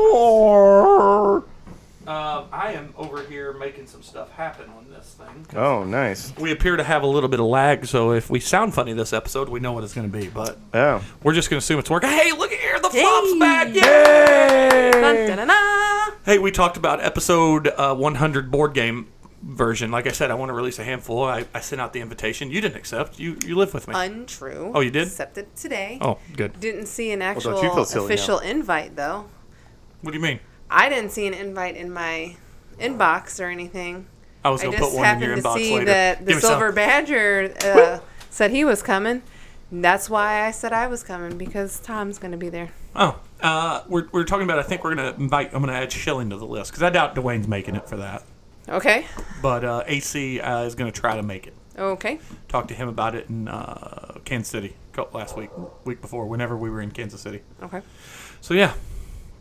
Oh, Um, I am over here making some stuff happen on this thing. oh, nice. We appear to have a little bit of lag, so if we sound funny this episode, we know what it's going to be. But Oh. we're just going to assume it's working. Hey, look at here, the flop's Hey. back! Yay! Hey! Dun, dun, dun, dun. Hey, we talked about episode uh, one hundred board game version. Like I said, I want to release a handful. I, I sent out the invitation. You didn't accept. You you live with me. Untrue. Oh, you did? Accepted today. Oh, good. Didn't see an don't actual you feel silly official invite though. What do you mean? I didn't see an invite in my inbox or anything. I was I going to just put one in your happened to inbox see later. that the Give me some. Silver Badger uh, said he was coming. That's why I said I was coming, because Tom's going to be there. Oh, uh, we're, we're talking about. I think we're gonna invite. I'm gonna add Schilling to the list because I doubt Dwayne's making it for that. Okay. But uh, A C uh, is gonna try to make it. Okay. Talked to him about it in uh, Kansas City co- last week, week before, whenever we were in Kansas City. Okay. So yeah,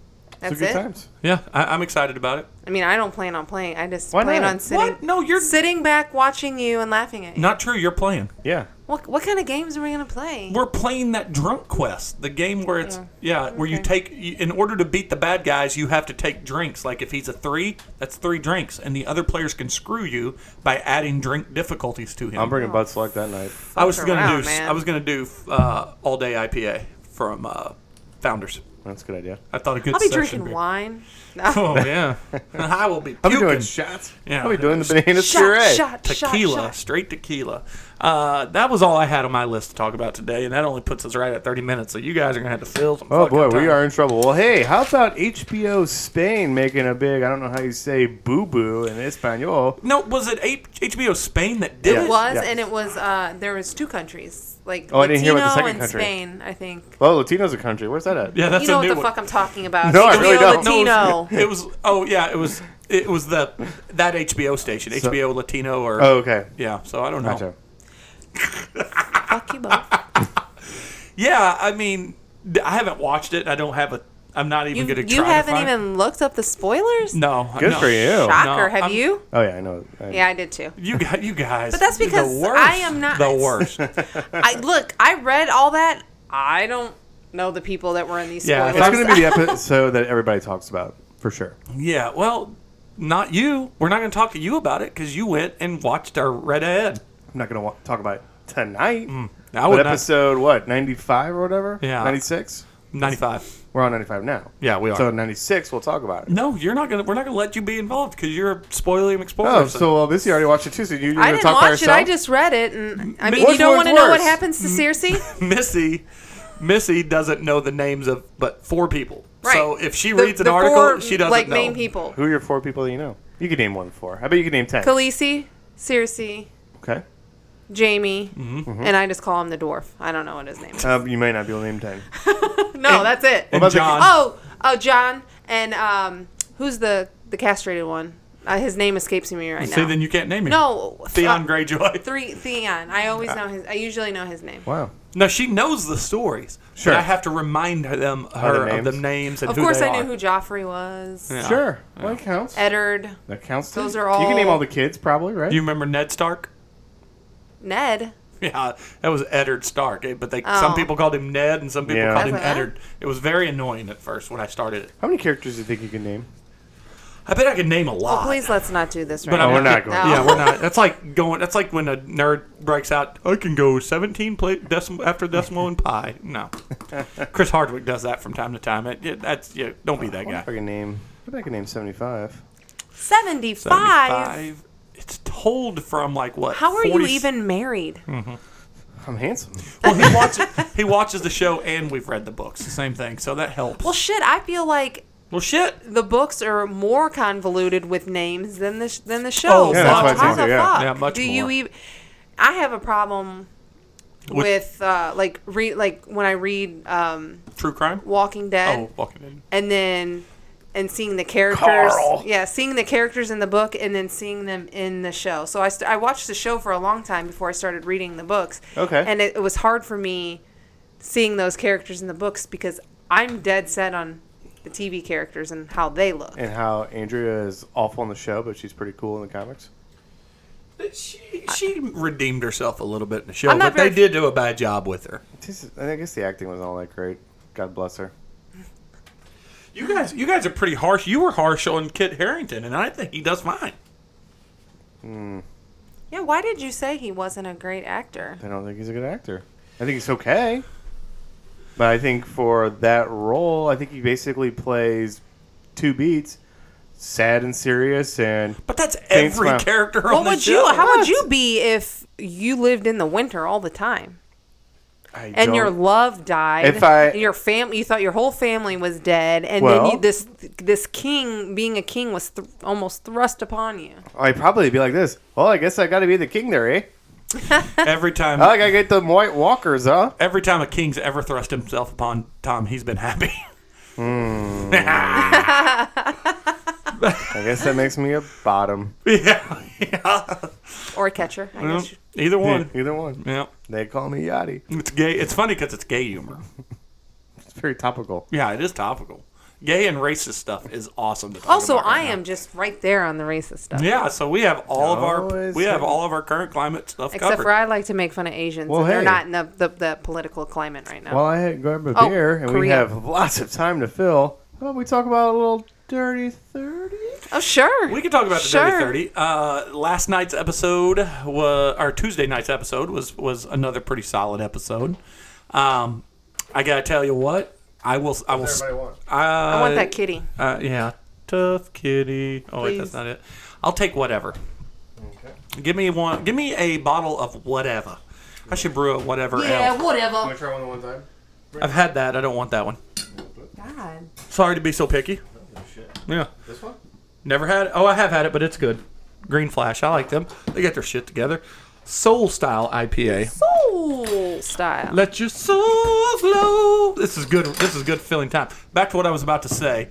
That's It's a good it. times. Yeah, I, I'm excited about it. I mean, I don't plan on playing. I just Why plan not? on sitting. What? No, you're sitting back watching you and laughing at you. not true. You're playing. Yeah. What what kind of games are we gonna play? We're playing that drunk quest, the game where it's yeah, where you take you, in order to beat the bad guys, you have to take drinks. Like if he's a three, that's three drinks, and the other players can screw you by adding drink difficulties to him. I'm bringing Bud Select that night. I was Fuck gonna around, do man. I was gonna do uh, all day I P A from uh, Founders. That's a good idea. I thought a good. I'll be session drinking beer. wine. Oh yeah, and I will be I'll be puking. doing shots. Yeah. I'll be doing the banana shot, puree. shot, shot, Tequila, shot. straight tequila. Uh, that was all I had on my list to talk about today, and that only puts us right at thirty minutes. So you guys are gonna have to fill some. Oh fucking boy, we time. are in trouble. Well, hey, how about H B O Spain making a big, I don't know how you say boo boo in Espanol. No, was it H B O Spain that did Yeah. It it? was, Yeah. and it was. Uh, there was two countries, like Oh, I didn't hear Latino about the second and country. Spain. I think. Well, Latino's a country. Where's that at? Yeah, that's you know a what new the one. fuck I'm talking about? No, I H B O really don't. Latino. It was. Oh yeah, it was. It was the that H B O station, So- H B O Latino, or Oh, okay. yeah. So I don't know. Gotcha. Fuck you both. Yeah, I mean, d- I haven't watched it. I don't have a. I'm not even You, going to try. you haven't to find, even looked up the spoilers? No. Good no. for you. Shocker. No, Have I'm- you? Oh, yeah, I know. I, Yeah, I did too. You guys, you guys. But that's the because worst, I am not- the worst. I look. I read all that. I don't know the people that were in these Yeah, spoilers. if It's going to be the episode that everybody talks about, for sure. Yeah, well, not you. We're not going to talk to you about it because you went and watched our Red Ed. I'm not going to wa- talk about it tonight. I But would not. episode, what, ninety-five or whatever? Yeah. ninety-six? ninety-five. We're on ninety-five now. Yeah, we are. So ninety-six, we'll talk about it. No, you're not gonna. We're not gonna let you be involved because you're a spoiling explorer. Oh, so well, this you already watched it too, so you, you're I going to didn't talk by watch it. yourself? I just read it, and I mean, Which you don't one's want to know what worse? happens to Cersei. Missy, Missy doesn't know the names of but four people. Right. So if she The- reads an the article, four, she doesn't like know. main people: Who are your four people that you know? You could name one four. I bet you could name ten. Khaleesi, Cersei, Okay. Jamie, Mm-hmm. and I just call him the dwarf. I don't know what his name is. Um, you may not be able to name ten. No, that's it. And about the- John. Oh, oh, John, and um, who's the the castrated one? Uh, his name escapes me right See, now. then you can't name him. No, Theon uh, Greyjoy. Three Theon. I always know his. I usually know his name. Wow. No, she knows the stories. Sure. But I have to remind her them her Other of the names? names and Of who course, they I are. knew who Joffrey was. Yeah. Sure. Well, that counts. Eddard, That counts too. Those are You can name all- all the kids, probably, right? Do you remember Ned Stark? Ned. Yeah, that was Eddard Stark. eh, But they some Oh. people called him Ned and some people Yeah. called him That's like, Eddard. It was very annoying at first when I started it. How many characters do you think you can name? I bet I could name a lot. Oh, please let's not do this right But now. I'm we're not going to. Yeah, we're not. That's like going. That's like when a nerd breaks out. I can go seventeen pla decimal after decimal and pi. No, Chris Hardwick does that from time to time. It, it, that's yeah. Don't be that I wonder guy. if I can name. I bet I can name seventy-five. Seventy-five. seventy-five. It's told from like what? How are forty you even married? I'm handsome. Well, he watches. He watches the show, and we've read the books. The same thing. So that helps. Well, shit. I feel like Well, shit. the books are more convoluted with names than the sh- than the show. Oh, so yeah, that's what I how think the too, yeah. fuck Yeah, much do you more. even? I have a problem With- with uh, like read like when I read um, True crime. Walking Dead, Oh, Walking Dead. and then and seeing the characters, Carl. yeah, seeing the characters in the book, and then seeing them in the show. So I st- I watched the show for a long time before I started reading the books. Okay. and it, it was hard for me seeing those characters in the books because I'm dead set on the T V characters and how they look. And how Andrea is awful on the show, but she's pretty cool in the comics. She she redeemed herself a little bit in the show, I'm not but they very- did do a bad job with her. Just- I guess the acting wasn't all that great. God bless her. You guys, you guys are pretty harsh. You were harsh on Kit Harington, and I think he does fine. Yeah, why did you say he wasn't a great actor? I don't think he's a good actor. I think he's okay. But I think for that role, I think he basically plays two beats, sad and serious, and But that's Faint every smile. character What on the would show. you? How would What? you be if you lived in the winter all the time? I And your don't- love died. If I- and your family, you thought your whole family was dead, and Well- then you, this this king, being a king, was th- almost thrust upon you. I'd probably be like this. Well, I guess I got to be the king there, eh? Every time, I gotta get the White Walkers, huh? every time a king's ever thrust himself upon Tom, he's been happy. I guess that makes me a bottom. yeah, yeah. Or a catcher, I Well, guess. you- either one. Either one. Yeah, They call me Yachty. it's gay. It's funny because it's gay humor. It's very topical. Yeah, it is topical. Gay and racist stuff is awesome. To talk Also, about right I now. am just right there on the racist stuff. Yeah, so we have all of our Always we have have- all of our current climate stuff Except covered. for I like to make fun of Asians. Well, and they're hey. not in the, the, the political climate right now. While I grab a Oh, beer and we Korea. have lots of time to fill, how about we talk about a little dirty thirty? oh, sure. We can talk about the Sure. Dirty Thirty. Uh, last night's episode was, or Tuesday night's episode was was another pretty solid episode. Um, I gotta tell you what, I will. I will. want? Uh, I want that kitty. Uh, yeah, tough kitty. Oh wait, that's Please. not it. I'll take whatever. Okay. Give me one. Give me a bottle of whatever. I should brew a whatever Yeah, ale. whatever. try one on one side? I've had that. I don't want that one. God. Sorry to be so picky. Oh, shit. Yeah. This one? Never had it. Oh, I have had it, but it's good. Green Flash. I like them. They get their shit together. Soul Style I P A. Soul style. Let your soul flow. This is good. This is good filling time. Back to what I was about to say.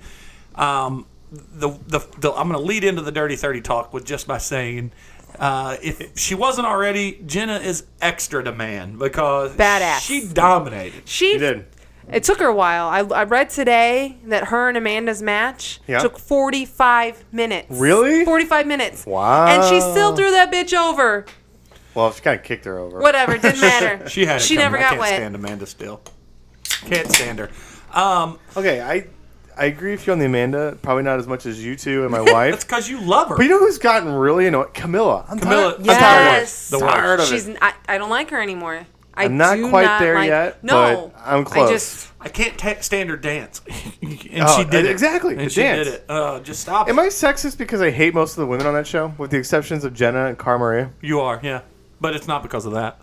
Um, the, the the I'm going to lead into the Dirty thirty talk with just by saying, uh, if she wasn't already, Jenna is extra demand because Badass. she dominated. She You did. It took her a while. I, I read today that her and Amanda's match Yeah. took forty-five minutes. Really? forty-five minutes. Wow. And she still threw that bitch over. Well, she kind of kicked her over. Whatever, didn't matter. She had. It She coming. never I got can't wet. stand Amanda still. Can't stand her. Um, Okay, I I agree with you on the Amanda. Probably not as much as you two and my wife. that's because you love her. But you know who's gotten really annoying? Camilla. I'm Camilla- tired, I'm Yes. tired of it. The tired of She's. it. I, I don't like her anymore. I I'm not do quite not there like, yet, No, but I'm close. I just. I can't ta stand her dance, and Oh, she did it exactly, And the she dance. did it. Uh, just stop. Am it. I sexist because I hate most of the women on that show, with the exceptions of Jenna and Cara Maria? You are, yeah, but it's not because of that.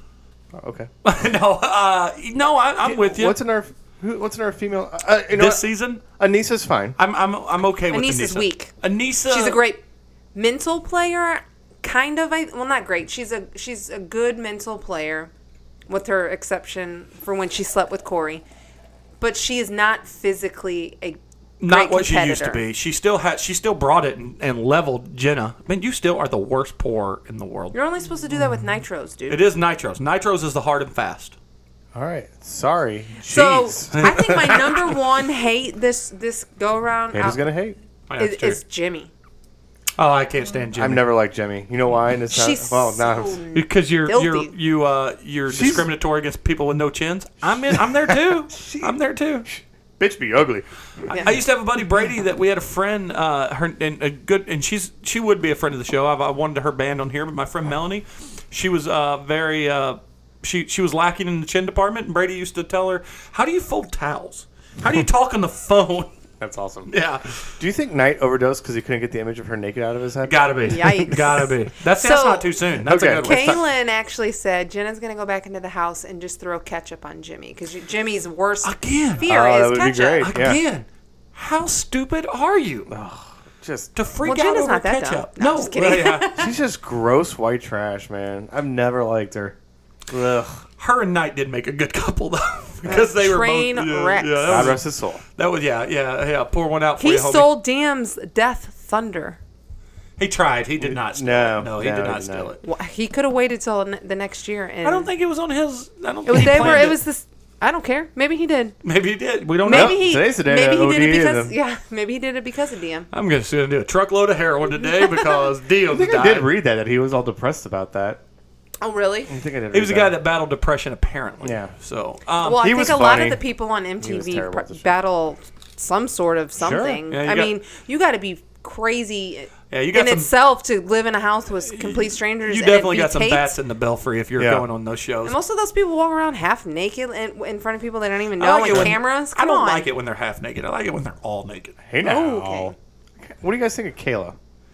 Oh, okay. no, uh, no, I, I'm with you. What's in our who, What's in our female? Uh, you know this what? season? Anissa's fine. I'm, I'm, I'm okay with Anissa's Anissa. weak. Anissa, She's a great mental player, kind of. I well, not great. She's a she's a good mental player, with her exception for when she slept with Corey. But she is not physically a not great what she used to competitor. be. She still had, she still brought it and, and leveled Jenna. I mean, you still are the worst pourer in the world. You're only supposed to do that with nitros, dude. It is nitros. Nitros is the hard and fast. All right. Sorry. So Jeez. I think my number one hate this this go around Haters gonna hate. That's is, true. is Jimmy. Oh, I can't stand Jimmy. I've never liked Jimmy. You know why? And it's not, She's well, now so Because you're you're filthy. you uh you're She's- discriminatory against people with no chins. I'm in. I'm there too. I'm there too. bitch be ugly. Yeah. I used to have a buddy Brady that we had a friend, uh, her and a good, and she's she would be a friend of the show. I've, I wanted her band on here, but my friend Melanie, she was uh, very, uh, she she was lacking in the chin department. And Brady used to tell her, "How do you fold towels? How do you talk on the phone?" That's awesome. Yeah, Do you think Knight overdosed because he couldn't get the image of her naked out of his head? gotta be, Yikes. gotta be. That's that's So- not too soon. That's Okay. a good one. Kaylin actually said Jenna's gonna go back into the house and just throw ketchup on Jimmy because Jimmy's worst Again. fear Oh, that is would be ketchup. great. Yeah. Again, how stupid are you Just to freak Well, out Jenna's over not that ketchup? dumb. No, I'm just kidding. well, yeah. she's just gross white trash, man. I've never liked her. Ugh. Her and Knight did make a good couple though, because they were Train both. Yeah, wrecks. yeah, that God was- rest his soul. That was yeah, yeah, yeah. Pour one out for He you, homie. stole Dam's Death Thunder. He tried. He did not steal No, it. No, he no, did he not did steal not. it. Well, he could have waited till n- the next year. And I don't think it was on his. I don't it was. think he They were. planned It was this. I don't care. Maybe he did. Maybe he did. We don't Maybe know. he. today's the day maybe of he did it O D because. and- Yeah. Maybe he did it because of D M. I'm just going to do a truckload of heroin today because Dio I think died. I did read that that he was all depressed about that. Oh really? I think I did. He was read a guy that. that battled depression, apparently. Yeah. So, um, Well, I he think was a lot funny. of the people on was M T V terrible pr- at the show. battle some sort of something. Yeah, you I got- mean, you got to be crazy Yeah, you got in some- itself to live in a house with complete strangers. you and it definitely be got some taped. bats in the belfry if you're Yeah. going on those shows. And most of those people walk around half naked in, in front of people they don't even I know, like it and when- cameras. I Come don't on. like it when they're half naked. I like it when they're all naked. Hey now. Oh, okay. What do you guys think of Kayla?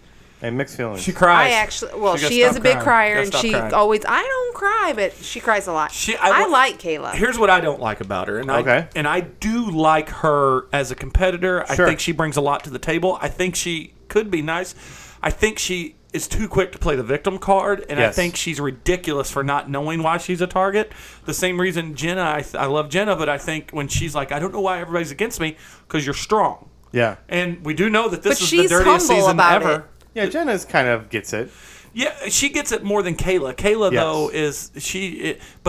I have mixed feelings. She cries. I actually, well, She she, gotta is stop a big crying. crier, Gotta and stop she crying. always. I don't cry, but she cries a lot. She- I I, wa- like Kayla. Here's what I don't like about her, and I Okay. and I do like her as a competitor. I Sure. think she brings a lot to the table. I think she could be nice. I think she is too quick to play the victim card, and I Yes. think she's ridiculous for not knowing why she's a target. The same reason Jenna, I, th- I love Jenna, but I think when she's like, I don't know why everybody's against me, because you're strong. yeah. And we do know that this But is she's the dirtiest humble season about ever. it. Yeah, Jenna's kind of gets it. Yeah, she gets it more than Kayla. Kayla Yes. though is she, it, but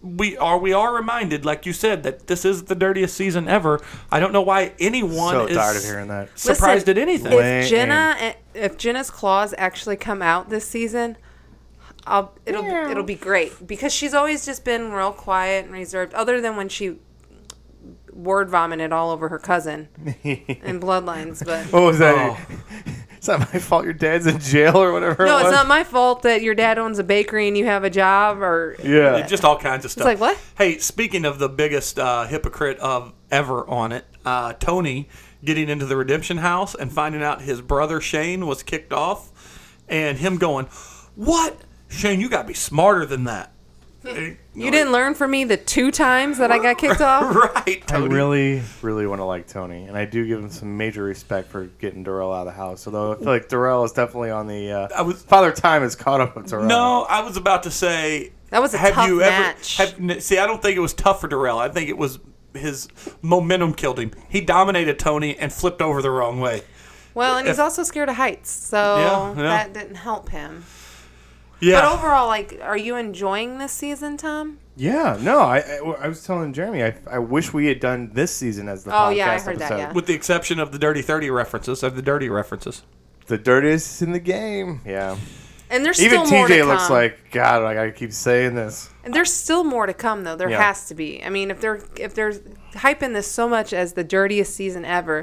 we are we are reminded, like you said, that this is the dirtiest season ever. I don't know why anyone So is tired of hearing that. surprised Listen, at anything. Lame. If Jenna, if Jenna's claws actually come out this season, I'll it'll it'll be great because she's always just been real quiet and reserved, other than when she word vomited all over her cousin in Bloodlines. But What was that? Oh. It's not my fault your dad's in jail or whatever. no, it it's was. not my fault that your dad owns a bakery and you have a job. Or Yeah. Just all kinds of stuff. like, what? Hey, speaking of the biggest uh, hypocrite of ever on it, uh, Tony getting into the Redemption House and finding out his brother Shane was kicked off, and him going, "What, Shane? You got to be smarter than that." You didn't learn from me the two times that I got kicked off. Right, I Tony. really, really want to like Tony, and I do give him some major respect for getting Darrell out of the house. Although I feel like Darrell is definitely on the uh, I was- Father Time has caught up with Darrell. No, I was about to say. That was a have tough you match. Ever, have, see, I don't think it was tough for Darrell. I think it was his momentum killed him. He dominated Tony and flipped over the wrong way. Well, and he's If- also scared of heights, so Yeah, yeah. that didn't help him. Yeah. But overall, like, are you enjoying this season, Tom? Yeah, no. I, I, I was telling Jeremy, I, I wish we had done this season as the Oh, podcast yeah, I heard that, episode. yeah. With the exception of the Dirty thirty references, of the dirty references. The dirtiest in the game. Yeah. And there's Even still more T J to come. looks like, God, I gotta keep saying this. And there's still more to come, though. There Yeah. has to be. I mean, if they're if they're hyping this so much as the dirtiest season ever,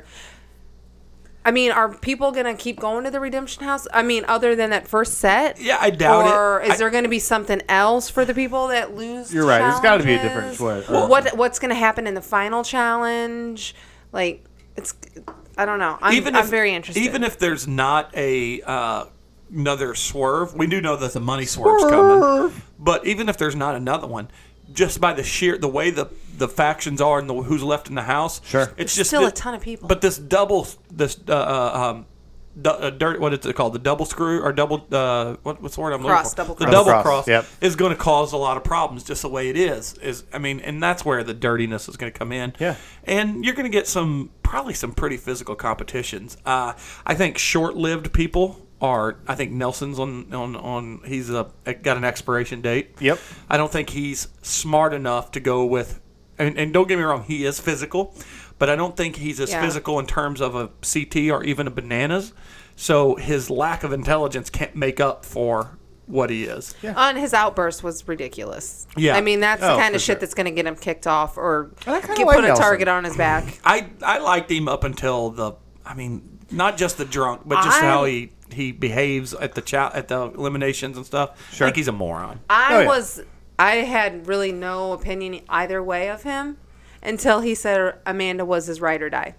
I mean, are people gonna keep going to the Redemption House? I mean, other than that first set? Yeah, I doubt or it. is I- there going to be something else for the people that lose? You're right. There's gotta be a different challenges? way. What What's going to happen in the final challenge? Like, it's I don't know. I'm, Even I'm if, very interested. Even if there's not a uh, another swerve, we do know that the money swerve's coming. But even if there's not another one, just by the sheer the way the the factions are and the, who's left in the house, Sure. it's There's just still thi- a ton of people. But this double this uh, uh, um, du- uh, dirt what is it called? The double screw or double uh, what, what's the word I'm Cross, looking for? double The cross. double Double cross cross, yep. is going to cause a lot of problems, just the way it is. Is I mean, and that's where the dirtiness is going to come in. Yeah. And you're going to get some probably some pretty physical competitions. Uh, I think short-lived people are. I think Nelson's on on on. He's a, got an expiration date. Yep. I don't think he's smart enough to go with. And, and don't get me wrong, he is physical, but I don't think he's as Yeah. physical in terms of a C T or even a Bananas. So his lack of intelligence can't make up for what he is. Yeah. On his outburst was ridiculous. Yeah. I mean, that's Oh, the kind for of shit sure. that's going to get him kicked off or I kinda get, like put a Nelson. target on his back. I I liked him up until the. I mean, not just the drunk, but just I- how he, he behaves at the chow, at the eliminations and stuff. Sure. I think he's a moron. I Oh, yeah. was I had really no opinion either way of him until he said Amanda was his ride or die.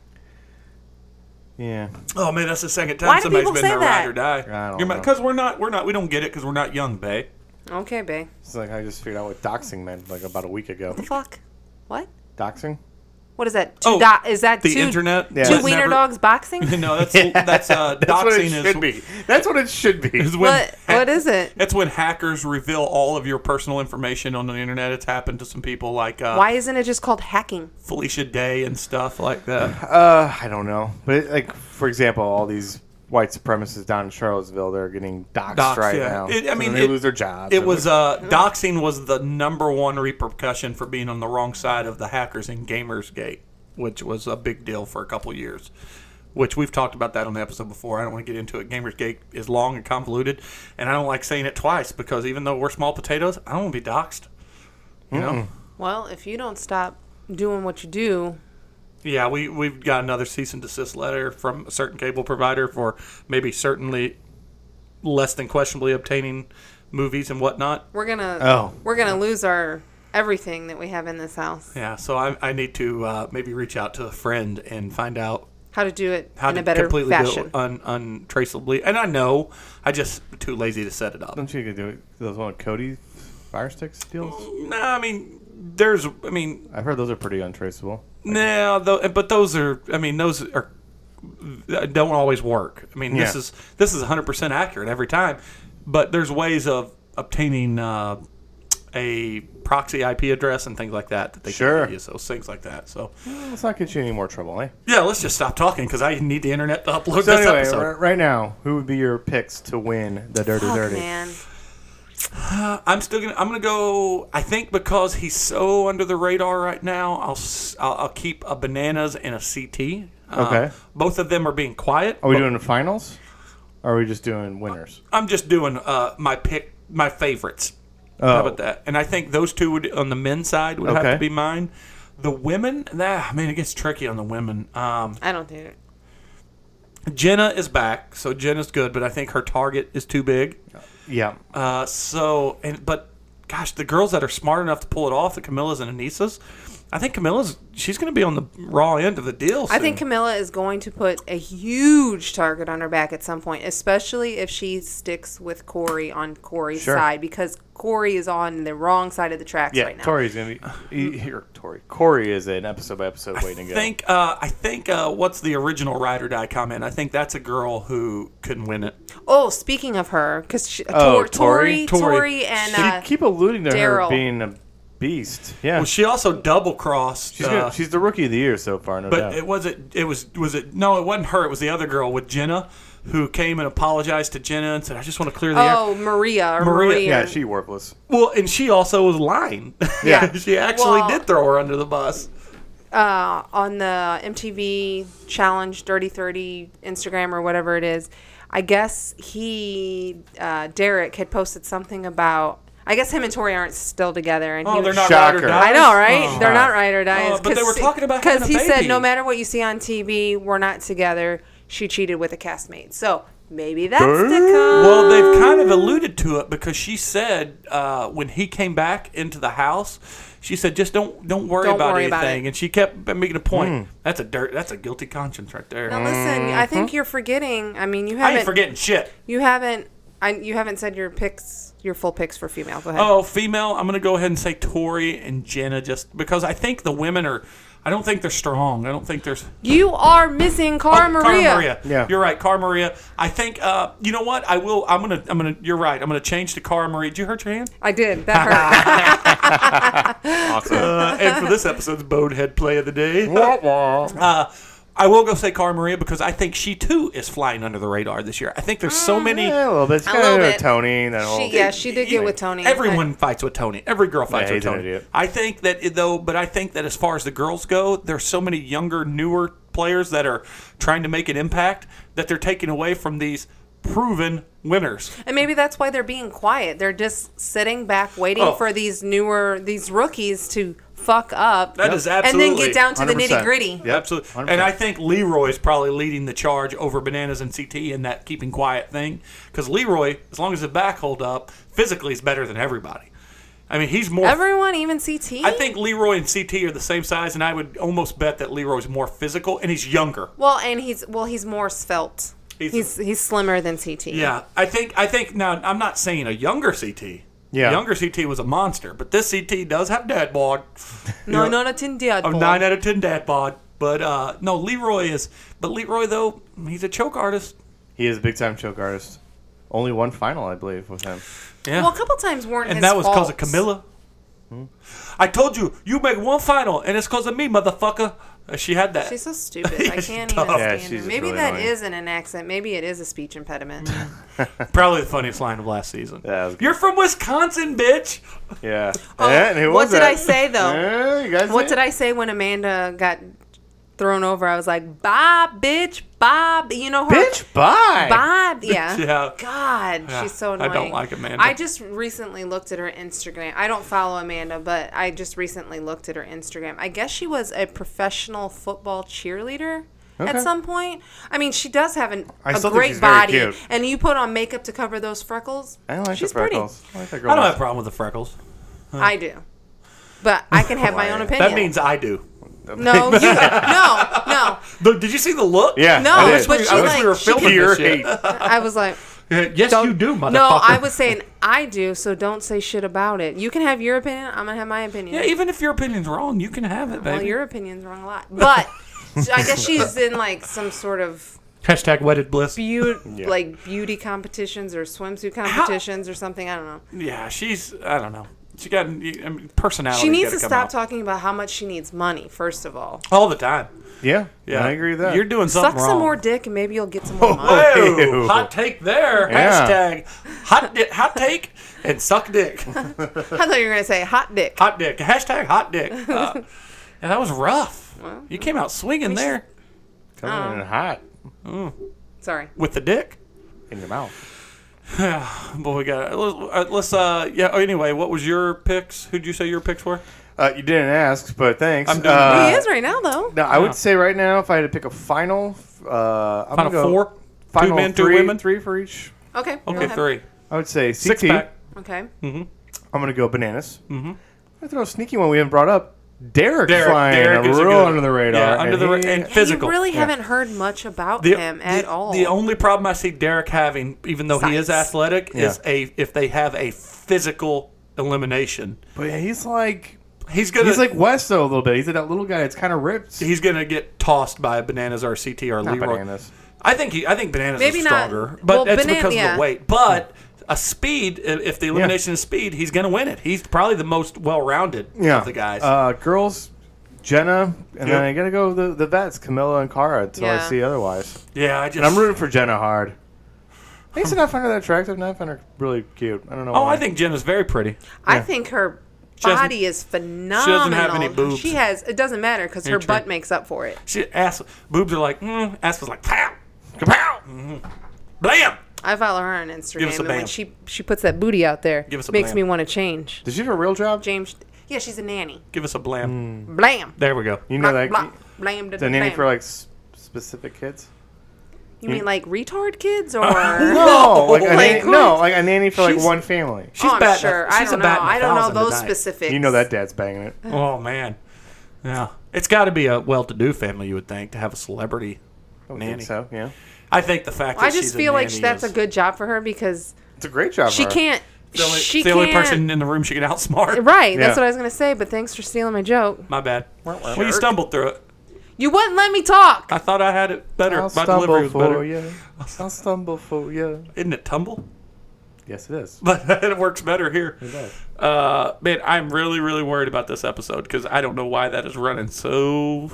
Yeah. Oh man, that's the second time Why do somebody's people been say there that? ride or die. I don't You're know. because we're not we're not we don't get it because we're not young, babe. Okay, babe. It's like I just figured out what doxing meant like about a week ago. The fuck? What? Doxing? What is that? Two Oh, do- is that the two, internet. Yeah. two That's wiener never- dogs boxing? No, that's that's uh, That's what it doxing should is, be. That's what it should be. is when What what is it? It's when hackers reveal all of your personal information on the internet. It's happened to some people like uh, Why isn't it just called hacking? Felicia Day and stuff like that. Uh, I don't know. But, like, for example, all these white supremacists down in Charlottesville, they're getting doxxed Doxed, right yeah. now. It- I So mean, then they it- lose their jobs. It And was like- uh, doxing was the number one repercussion for being on the wrong side of the hackers in Gamersgate, which was a big deal for a couple of years. Which we've talked about that on the episode before. I don't want to get into it. Gamersgate is long and convoluted, and I don't like saying it twice because even though we're small potatoes, I don't want to be doxed. You know? Well, if you don't stop doing what you do, Yeah, we we've got another cease and desist letter from a certain cable provider for maybe certainly less than questionably obtaining movies and whatnot. we're gonna Oh. we're gonna lose our everything that we have in this house. Yeah, so I, I need to uh, maybe reach out to a friend and find out How to do it how in to a better completely fashion. do it un, untraceably. And I know, I just too lazy to set it up. Don't you get do it? Those one of Cody Fire Sticks deals? Nah, I mean, there's, I mean, I've heard those are pretty untraceable. nah, though, but those are, I mean, those are don't always work. I mean, this Yeah. is this is one hundred percent accurate every time, but there's ways of obtaining uh, a proxy I P address and things like that that they Sure. can use those things like that. So Let's not get you any more trouble, eh? yeah, let's just stop talking because I need the internet to upload So this anyway, episode. r- right now, who would be your picks to win the Dirty Fuck, Dirty? man. I'm still gonna. I'm gonna go. I think because he's so under the radar right now, I'll s- I'll, I'll keep a Bananas and a C T. Uh, Okay. Both of them are being quiet. Are we but doing the finals? Or are we just doing winners? I'm just doing uh, my pick, my favorites. How about that? And I think those two would on the men's side would have Okay. to be mine. The women, nah, I mean, it gets tricky on the women. Um, I don't think it. Jenna is back, so Jenna's good, but I think her target is too big. Yeah. Uh, so, and but, gosh, the girls that are smart enough to pull it off, the Camillas and Anisas, I think Camilla's, she's going to be on the raw end of the deal soon. I think Camilla is going to put a huge target on her back at some point, especially if she sticks with Corey on Corey's Sure. side, because Corey is on the wrong side of the tracks Yeah, right now. Tori's going to be... he- Here, Tori. Corey is an episode by episode waiting to I go. think, uh, I think uh, what's the original Ride or Die comment? I think that's a girl who couldn't win it. Oh, speaking of her, because Oh, Tor- Tori, Tori. Tori, and You uh, keep alluding to her Daryl. being a beast. Yeah. Well, she also double crossed. she's, uh, gonna, she's the rookie of the year so far, no But doubt. it wasn't. It was. Was it? No, it wasn't her. It was the other girl with Jenna, who came and apologized to Jenna and said, "I just want to clear the air." oh Maria or Maria, Maria. yeah, she worthless. Well, and she also was lying. Yeah. she actually Well- did throw her under the bus. uh, on the M T V Challenge Dirty thirty Instagram or whatever it is, I guess he, uh, Derek, had posted something about. I guess him and Tori aren't still together, and Oh, he they're was, not Shocker. ride or die. I know, right? Oh. They're not ride or dies. Oh, but they were talking about having a he said baby. no matter what you see on T V, we're not together. She cheated with a castmate, so maybe that's to come. Well, they've kind of alluded to it because she said uh, when he came back into the house, she said, "Just don't don't worry Don't about worry anything." about it. And she kept making a point. That's a dirt. That's a guilty conscience right there. Now listen, I think you're forgetting. I mean, you Mm-hmm. I haven't. ain't forgetting shit. You haven't. I, you haven't said your picks, your full picks for female. Go ahead. Oh, female. I'm gonna go ahead and say Tori and Jenna, just because I think the women are. I don't think they're strong. I don't think there's. You are missing Cara Oh, Maria. Cara Maria. Yeah. You're right, Cara Maria. I think. Uh, you know what? I will. I'm gonna. I'm gonna. You're right. I'm gonna change to Cara Maria. Did you hurt your hand? I did. That hurt. Awesome. Uh, and for this episode's Bonehead Play of the Day, Wah, wah. uh, I will go say Cara Maria because I think she too is flying under the radar this year. I think there's so many. Yeah, a little bit. She's A got little her bit. Tony. That whole, she, yeah, she did get with Tony. Everyone fights with Tony. Every girl fights Yeah, with he's an Tony. idiot. I think that it- though, but I think that as far as the girls go, there's so many younger, newer players that are trying to make an impact that they're taking away from these proven winners. And maybe that's why they're being quiet. They're just sitting back, waiting Oh. for these newer, these rookies to fuck up. That is And absolutely then get down to the one hundred percent. nitty gritty. Yeah, absolutely. one hundred And I percent. think Leroy's probably leading the charge over Bananas and C T in that keeping quiet thing. Because Leroy, as long as his back hold up, physically is better than everybody. I mean, he's more. Everyone, even C T. I think Leroy and C T are the same size, and I would almost bet that Leroy's more physical, and he's younger. Well, and he's well, he's more svelte. He's- He's he's, slimmer than C T. Yeah, I think I think now I'm not saying a younger C T. Yeah. Younger C T was a monster, but this C T does have dad bod. No, You know, not a tin dad. a bod. nine out of ten dad bod. But uh, no, Leroy is. But Leroy though, he's a choke artist. He is a big time choke artist. Only one final, I believe, with him. Yeah, Well, a couple times weren't and his that was because faults. of Camilla. I told you, you make one final, and it's because of me, motherfucker. Uh, She had that. She's so stupid. I can't tough. even Yeah, stand she's her. just Maybe really that annoying. isn't an accent. Maybe it is a speech impediment. Probably the funniest line of last season. Yeah, that was good. You're from Wisconsin, bitch. Yeah. Oh, Yeah, and who what was did that? I say, though? Yeah, you guys What did I say when Amanda got thrown over? I was like, "Bye, bitch, bye." You know her. Bitch, bye. Bye. Yeah. Yeah. God, Yeah, she's so I annoying. don't like Amanda. I just recently looked at her Instagram. I don't follow Amanda, but I just recently looked at her Instagram. I guess she was a professional football cheerleader Okay. at some point. I mean, she does have an, I a still think great she's very body, cute. and you put on makeup to cover those freckles. I don't like she's the freckles. pretty. I like that girl. I don't have a problem with the freckles. I do, but I can have my own Quiet. opinion. That means I do. no, you, no, no. Look, did you see the look? Yeah. No, I did. but I she wish like we were she filming Pure this shit. hate. I was like. Yes, Don't- you do, motherfucker. No, I was saying I do, so don't say shit about it. You can have your opinion. I'm gonna have my opinion. Yeah, even if your opinion's wrong, you can have it, baby. well, your opinion's wrong a lot, but I guess she's in like some sort of Hashtag wedded bliss. beauty, Yeah. like beauty competitions or swimsuit competitions or something. I don't know. Yeah, she's. I don't know. She got I mean, personality. She needs to stop talking about how much she needs money. First of all, all the time. Yeah. Yeah, I agree with that. You're doing something suck wrll. some more dick, and maybe you'll get some more money. Whoa, Ew. hot take there. Yeah. Hashtag hot di- hot take and suck dick. I thought you were gonna say hot dick. Hot dick. Hashtag hot dick. Uh, yeah, that was rough. You came out swinging there Coming in hot Sorry. with the dick. in your mouth. But we got let's, let's uh yeah. Anyway, what was your picks? Who'd you say your picks were? Uh, you didn't ask, but thanks. I'm doing uh, he is right now, though. No, I would say right now, if I had to pick a final, uh, I'm Final gonna go four? Final Two men, two three, women? three for each. Okay. go Okay, ahead. three. I would say C T. Six pack. Okay. I'm gonna go bananas. Mm-hmm. I'm gonna throw a sneaky one we haven't brought up. Derek, Derek- flying Derek is a real good- under the radar. yeah, under the ra- he- and Hey, physical. you really Yeah. haven't heard much about The, him the- at all. the only problem I see Derek having, even though he is Size. athletic, is Yeah. a if they have a physical elimination. but yeah, he's like He's gonna he's like West though a little bit. He's that little guy that's kind of ripped. he's gonna get tossed by Bananas or C T or Not Leroy. bananas. I think he I think Bananas Maybe is not- stronger, but well, that's Banan- because of yeah. the weight. But a speed, i- if the elimination is speed, he's gonna win it. He's probably the most well-rounded Yeah, of the guys. Uh, girls, Jenna, and Yep. then I gotta go the the vets, Camilla and Cara, until I Yeah. see otherwise. yeah, I just. And I'm rooting for Jenna hard. I used to not find her that attractive. Now I find her really cute. I don't know. Oh, why. I think Jenna's very pretty. I Yeah. think her She doesn't- body is phenomenal. have any boobs. She has. It doesn't matter because her You're true. butt makes up for it. She ass boobs are like mm, ass was like pow, kapow, mm, blam. I follow her on Instagram, Give us a and when bam. she she puts that booty out there, Give us a makes blam. me want to change. Does she have a real job? James, yeah, she's a nanny. Give us a blam. Blam. There we go. You know Blah, that. blah, blam. Is that nanny blam. for like s- specific kids? You mean like retard kids or? No, like a Like nanny, what? no, like a nanny for like She's- one family. She's oh, I'm batting a- sure. I she's a don't know. batting a I don't know thousand those tonight. specifics. You know that dad's banging it. Oh man, yeah. It's got to be a well-to-do family, you would think, to have a celebrity I would nanny. think so. Yeah, I think the fact that I just she's feel a like nanny that's is a good job for her because it's a great job. she for her. can't. the only, she the only can't. person in the room she can outsmart. Right. That's Yeah. what I was gonna say. But thanks for stealing my joke. My bad. Well, you stumbled through it. You wouldn't let me talk. I thought I had it better. I'll My delivery stumble was for better. you. I'll stumble for you. Isn't it tumble? Yes, it is. But it works better here. It does. Uh, man, I'm really, really worried about this episode because I don't know why that is running so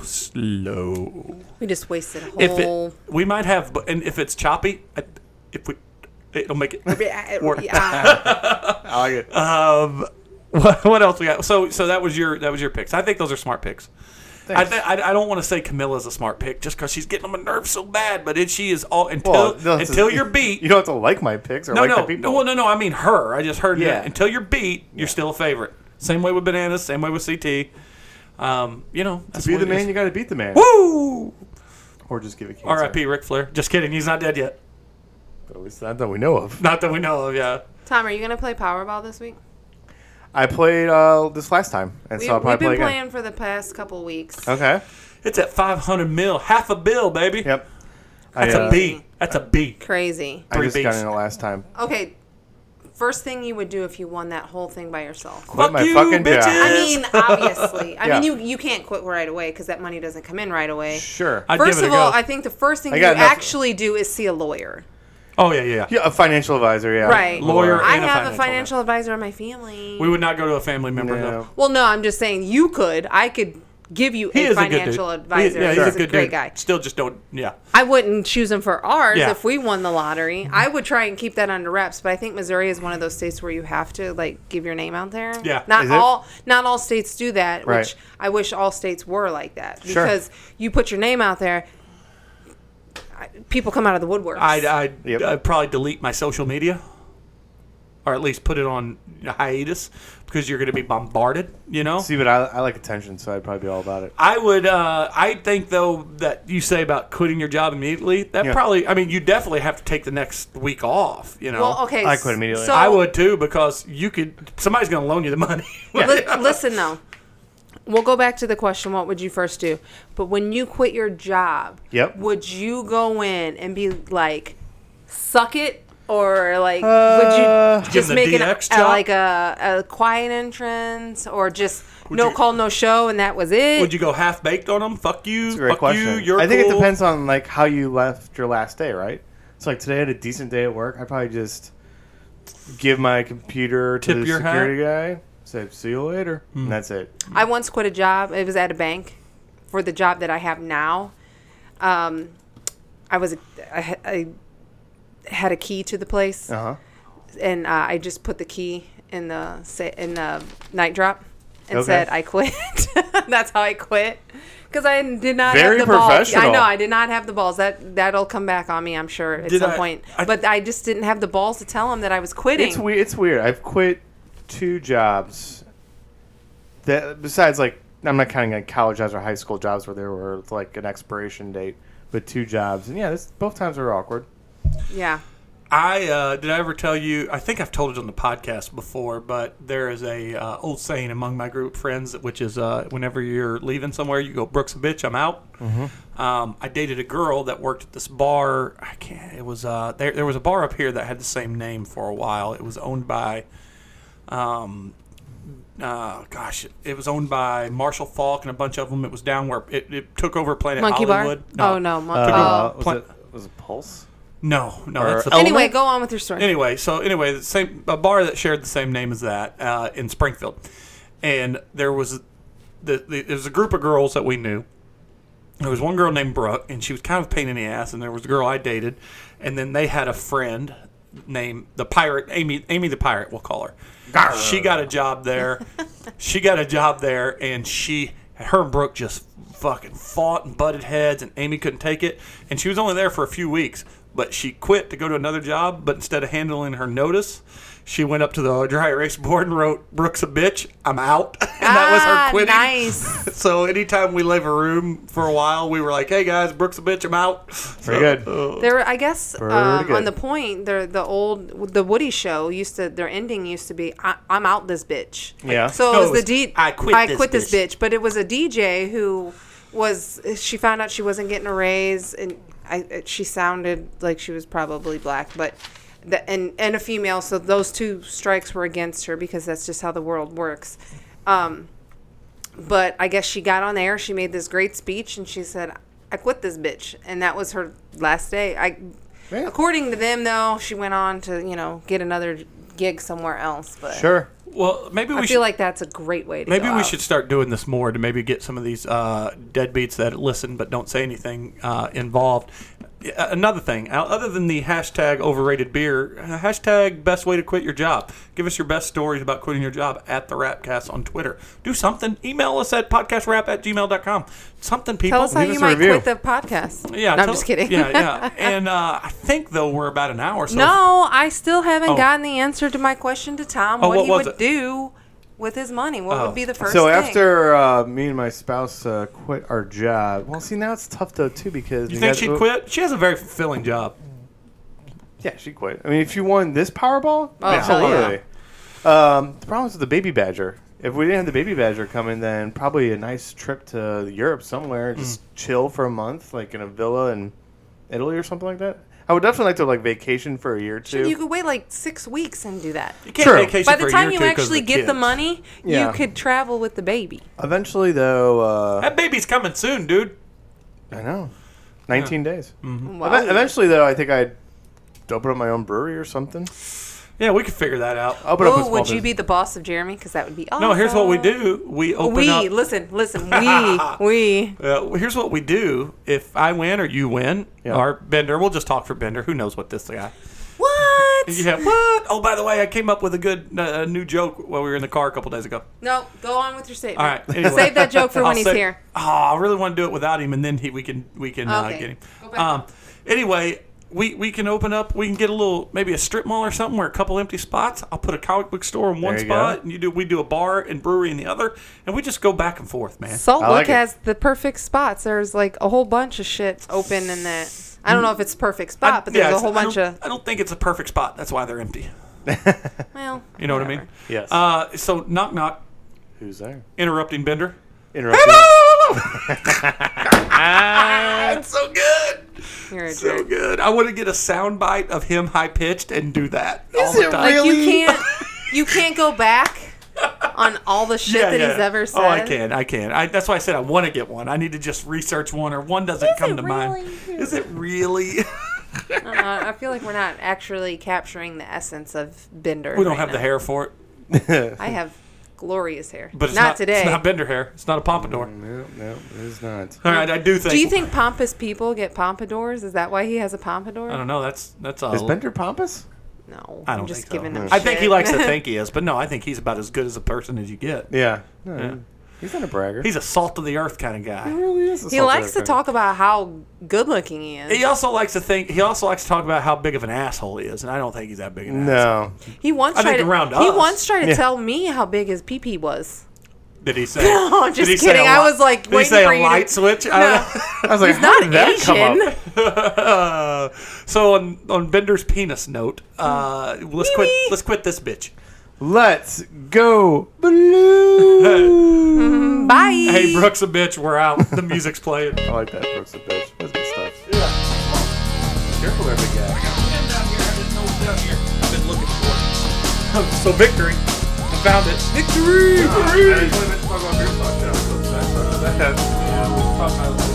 slow. We just wasted a If whole. it, we might have, but and if it's choppy, I, if we, it'll make it. work. Yeah. I like it. Um, what, what else we got? So, so that was your that was your picks. I think those are smart picks. I, Thanks. th- I I don't want to say Camilla's a smart pick just because she's getting on my nerves so bad, but it, she is all until Well, no, it's- until you're beat. You don't have to like my picks or No, like no, the people. no, well, no, no. I mean her. I just heard Yeah. that. Until you're beat, you're still a favorite. Same way with Bananas. Same way with C T. Um, you know, that's To be what the it man, is. you got to beat the man. Woo! Or just give it cancer. R I P Ric Flair. Just kidding. He's not dead yet. At least not that we know of. Not that we know of. Yeah. Tom, are you gonna play Powerball this week? I played uh, this last time, and We, so I'll we've probably been play again. playing for the past couple weeks. Okay. It's at five hundred mil, half a bill, baby. Yep. I, That's uh, a B. That's a B. Crazy. I Three just got Bs. in it last time. Okay. First thing you would do if you won that whole thing by yourself. Quit Fuck my you, fucking bitches. job. I mean, obviously. I Yeah. mean, you you can't quit right away because that money doesn't come in right away. Sure. I'd First give it of a all, go. I think the first thing I you got nothing. actually do is see a lawyer. Oh yeah, yeah, yeah. Yeah, a financial advisor. Yeah. Right. Lawyer I and a have financial a financial advisor in my family. We would not go to a family member. No. No. Well, no, I'm just saying you could. I could give you He a is a good dude. financial He- advisor. yeah, he's He's a good a great dude. guy. Still, just don't. Yeah. I wouldn't choose him for ours Yeah. if we won the lottery. I would try and keep that under wraps, but I think Missouri is one of those states where you have to like give your name out there. Yeah. Not Is it? all not all states do that, Right. which I wish all states were like that. Sure. Because you put your name out there, I- people come out of the woodworks. I'd, I'd, Yep. I'd probably delete my social media, or at least put it on hiatus because you're going to be bombarded. You know. See, but I, I like attention, so I'd probably be all about it. I would. Uh, I think though that you say about quitting your job immediately. That Yeah. probably. I mean, you definitely have to take the next week off. You know. well, okay. I quit immediately. So, I would too because you could. Somebody's going to loan you the money. Li- listen though. We'll go back to the question, what would you first do? But when you quit your job, Yep. would you go in and be like, suck it? Or like, Uh, would you Give just them the make it D a, X a- job? like a, a quiet entrance? Or just no you- call, no show, and that was it? Would you go half baked on them? Fuck you. That's a great Fuck question. you. You're I think cool. it depends on like how you left your last day, right? So like today I had a decent day at work. I'd probably just give my computer to Tip the your security guy, say see you later, and that's it. I once quit a job. It was at a bank for the job that I have now. Um, I was I, ha- I had a key to the place. Uh huh. and uh, I just put the key in the sa- in the night drop and Okay. said I quit. That's how I quit. Because I did not Very have the balls. professional. I know I did not have the balls. That that'll come back on me, I'm sure, at Did some I- point. I- but I just didn't have the balls to tell him that I was quitting. It's weird. It's weird. I've quit two jobs. That besides, like, I'm not counting like college jobs or high school jobs where there were like an expiration date, but two jobs, and yeah, this, both times were awkward. Yeah. I uh, did I ever tell you? I think I've told it on the podcast before, but there is a uh, old saying among my group of friends, which is uh, whenever you're leaving somewhere, you go, "Brooks a bitch, I'm out." Mm-hmm. Um, I dated a girl that worked at this bar. I can't. It was uh, there. There was a bar up here that had the same name for a while. It was owned by, um, uh, gosh, it was owned by Marshall Falk and a bunch of them. It was down where it, it took over Planet Monkey Hollywood. bar? Oh, no. Mon- Uh, oh. was, Pla- it, was it Pulse? No, no, Or that's the Element? Anyway, go on with your story. Anyway, so anyway, the same a bar that shared the same name as that uh, in Springfield, and there was the, the there was a group of girls that we knew. There was one girl named Brooke, and she was kind of a pain in the ass. And there was a girl I dated, and then they had a friend named the Pirate, Amy. Amy the Pirate, we'll call her. She got a job there. she got a job there, and she, her and Brooke just fucking fought and butted heads, and Amy couldn't take it. And she was only there for a few weeks. But she quit to go to another job, but instead of handling her notice, she went up to the dry erase board and wrote, "Brooks a bitch, I'm out." And that was Ah, her quitting. nice. So anytime we leave a room for a while, we were like, "Hey guys, Brooks a bitch, I'm out." Very good. Uh, There, I guess, Pretty um, good. on the point, the the old the Woody show used to their ending used to be, I, "I'm out this bitch." Yeah. So No, it was it was, the D. "I quit I this quit this bitch." bitch. But it was a D J who was. She found out she wasn't getting a raise, and I she sounded like she was probably black, but. The, and and a female, so those two strikes were against her because that's just how the world works. Um, but I guess she got on air. She made this great speech, and she said, "I quit this bitch," and that was her last day. I, Yeah. according to them, though, she went on to you know get another gig somewhere else. But Sure. well, maybe we I should. feel like that's a great way to. Maybe go we out. should start doing this more to maybe get some of these uh, deadbeats that listen but don't say anything uh, involved. Uh, Another thing, uh, other than the hashtag overrated beer, uh, hashtag best way to quit your job. Give us your best stories about quitting your job at the Rapcast on Twitter. Do something. Email us at podcastrap at gmail dot com. Something, people. Tell us how leave you us a might review. quit the podcast. Yeah, no, I'm tell- just kidding. Yeah, yeah. And uh, I think, though, we're about an hour. So No, I still haven't Oh. gotten the answer to my question to Tom. Oh, what what he was would it? do with his money? What Oh. would be the first So thing? after uh, me and my spouse uh, quit our job, well, see now it's tough though too because You we think got- she'd quit? She has a very fulfilling job. Yeah, she quit. I mean, if you won this Powerball, Oh, absolutely. Um, the problem is with the baby badger. If we didn't have the baby badger coming, then probably a nice trip to Europe somewhere, just chill for a month, like in a villa in Italy or something like that. I would definitely like to like vacation for a year or two. You could wait like six weeks and do that. You can't True. vacation By for the a time year you or two 'cause of actually the get the kids. money, Yeah. you could travel with the baby. Eventually, though, uh, That baby's coming soon, dude. I know, nineteen days. Wow. Ev- Eventually, though, I think I'd open up my own brewery or something. Yeah, we could figure that out. Open up a Ooh, small would you business. be the boss of Jeremy? Because that would be awesome. No, here's what we do. We open We up. listen, listen. We we. Uh, here's what we do. If I win or you win, Yeah. or Bender, we'll just talk for Bender. Who knows what this guy? What? Yeah, what? Oh, by the way, I came up with a good uh, new joke while we were in the car a couple days ago. No, go on with your statement. All right, anyway. Save that joke for when I'll he's say- here. Oh, I really want to do it without him, and then he, we can we can uh, Okay. get him. Go back. Um, anyway, we we can open up. We can get a little maybe a strip mall or something where a couple empty spots. I'll put a comic book store in one There you spot, go. and you do we do a bar and brewery in the other, and we just go back and forth, man. Salt I Lick like it. has the perfect spots. There's like a whole bunch of shit open in that. I don't know if it's a perfect spot, I- but there's yeah, a it's- whole I bunch don't- of. I don't think it's a perfect spot. That's why they're empty. Well, You know what I whatever. mean? Yes. Uh, so knock knock, Who's there? interrupting Bender. Interrupting. That's so good. You're a So jerk. good. I want to get a sound bite of him high pitched and do that all Is the it time. Like you Really? can't, you can't go back on all the shit that he's ever said. Oh, I can. I can. I, that's why I said I want to get one. I need to just research one, or one doesn't Is come it to mind. really? Is it really? I don't know, I feel like we're not actually capturing the essence of Bender. we don't right have the now. hair for it, I have glorious hair, but it's not, not, today. It's not Bender hair. It's not a pompadour. No, no, it is not. All right, I do think. Do you think pompous people get pompadours? Is that why he has a pompadour? I don't know. That's that's a. Is Bender pompous? No, I don't I'm just think so. giving him I think he shit. likes to think he is, but no, I think he's about as good as a person as you get. Yeah. No, Yeah. He's not a bragger. He's a salt of the earth kind of guy. he really is. a He salt likes of to the talk about how good looking he is. He also likes to think. He also likes to talk about how big of an asshole he is, and I don't think he's that big an asshole. No. He once I tried think to around he us. once tried to Yeah. tell me how big his pee pee was. Did he say? No, I'm did just he say kidding. a I li- was like Did he waiting say for a you light to. switch? I No, don't I was like, he's how not did that come Asian. up? know. So on on Bender's penis note, uh, let's quit. Wee-wee. Let's quit this bitch. Let's go blue. Bye. Hey, Brooks a bitch. We're out. The music's playing. I like that, Brooks, a bitch. That's good stuff. Yeah. Careful there, big guy. I've been looking for it. So victory. I found it. Victory. Victory!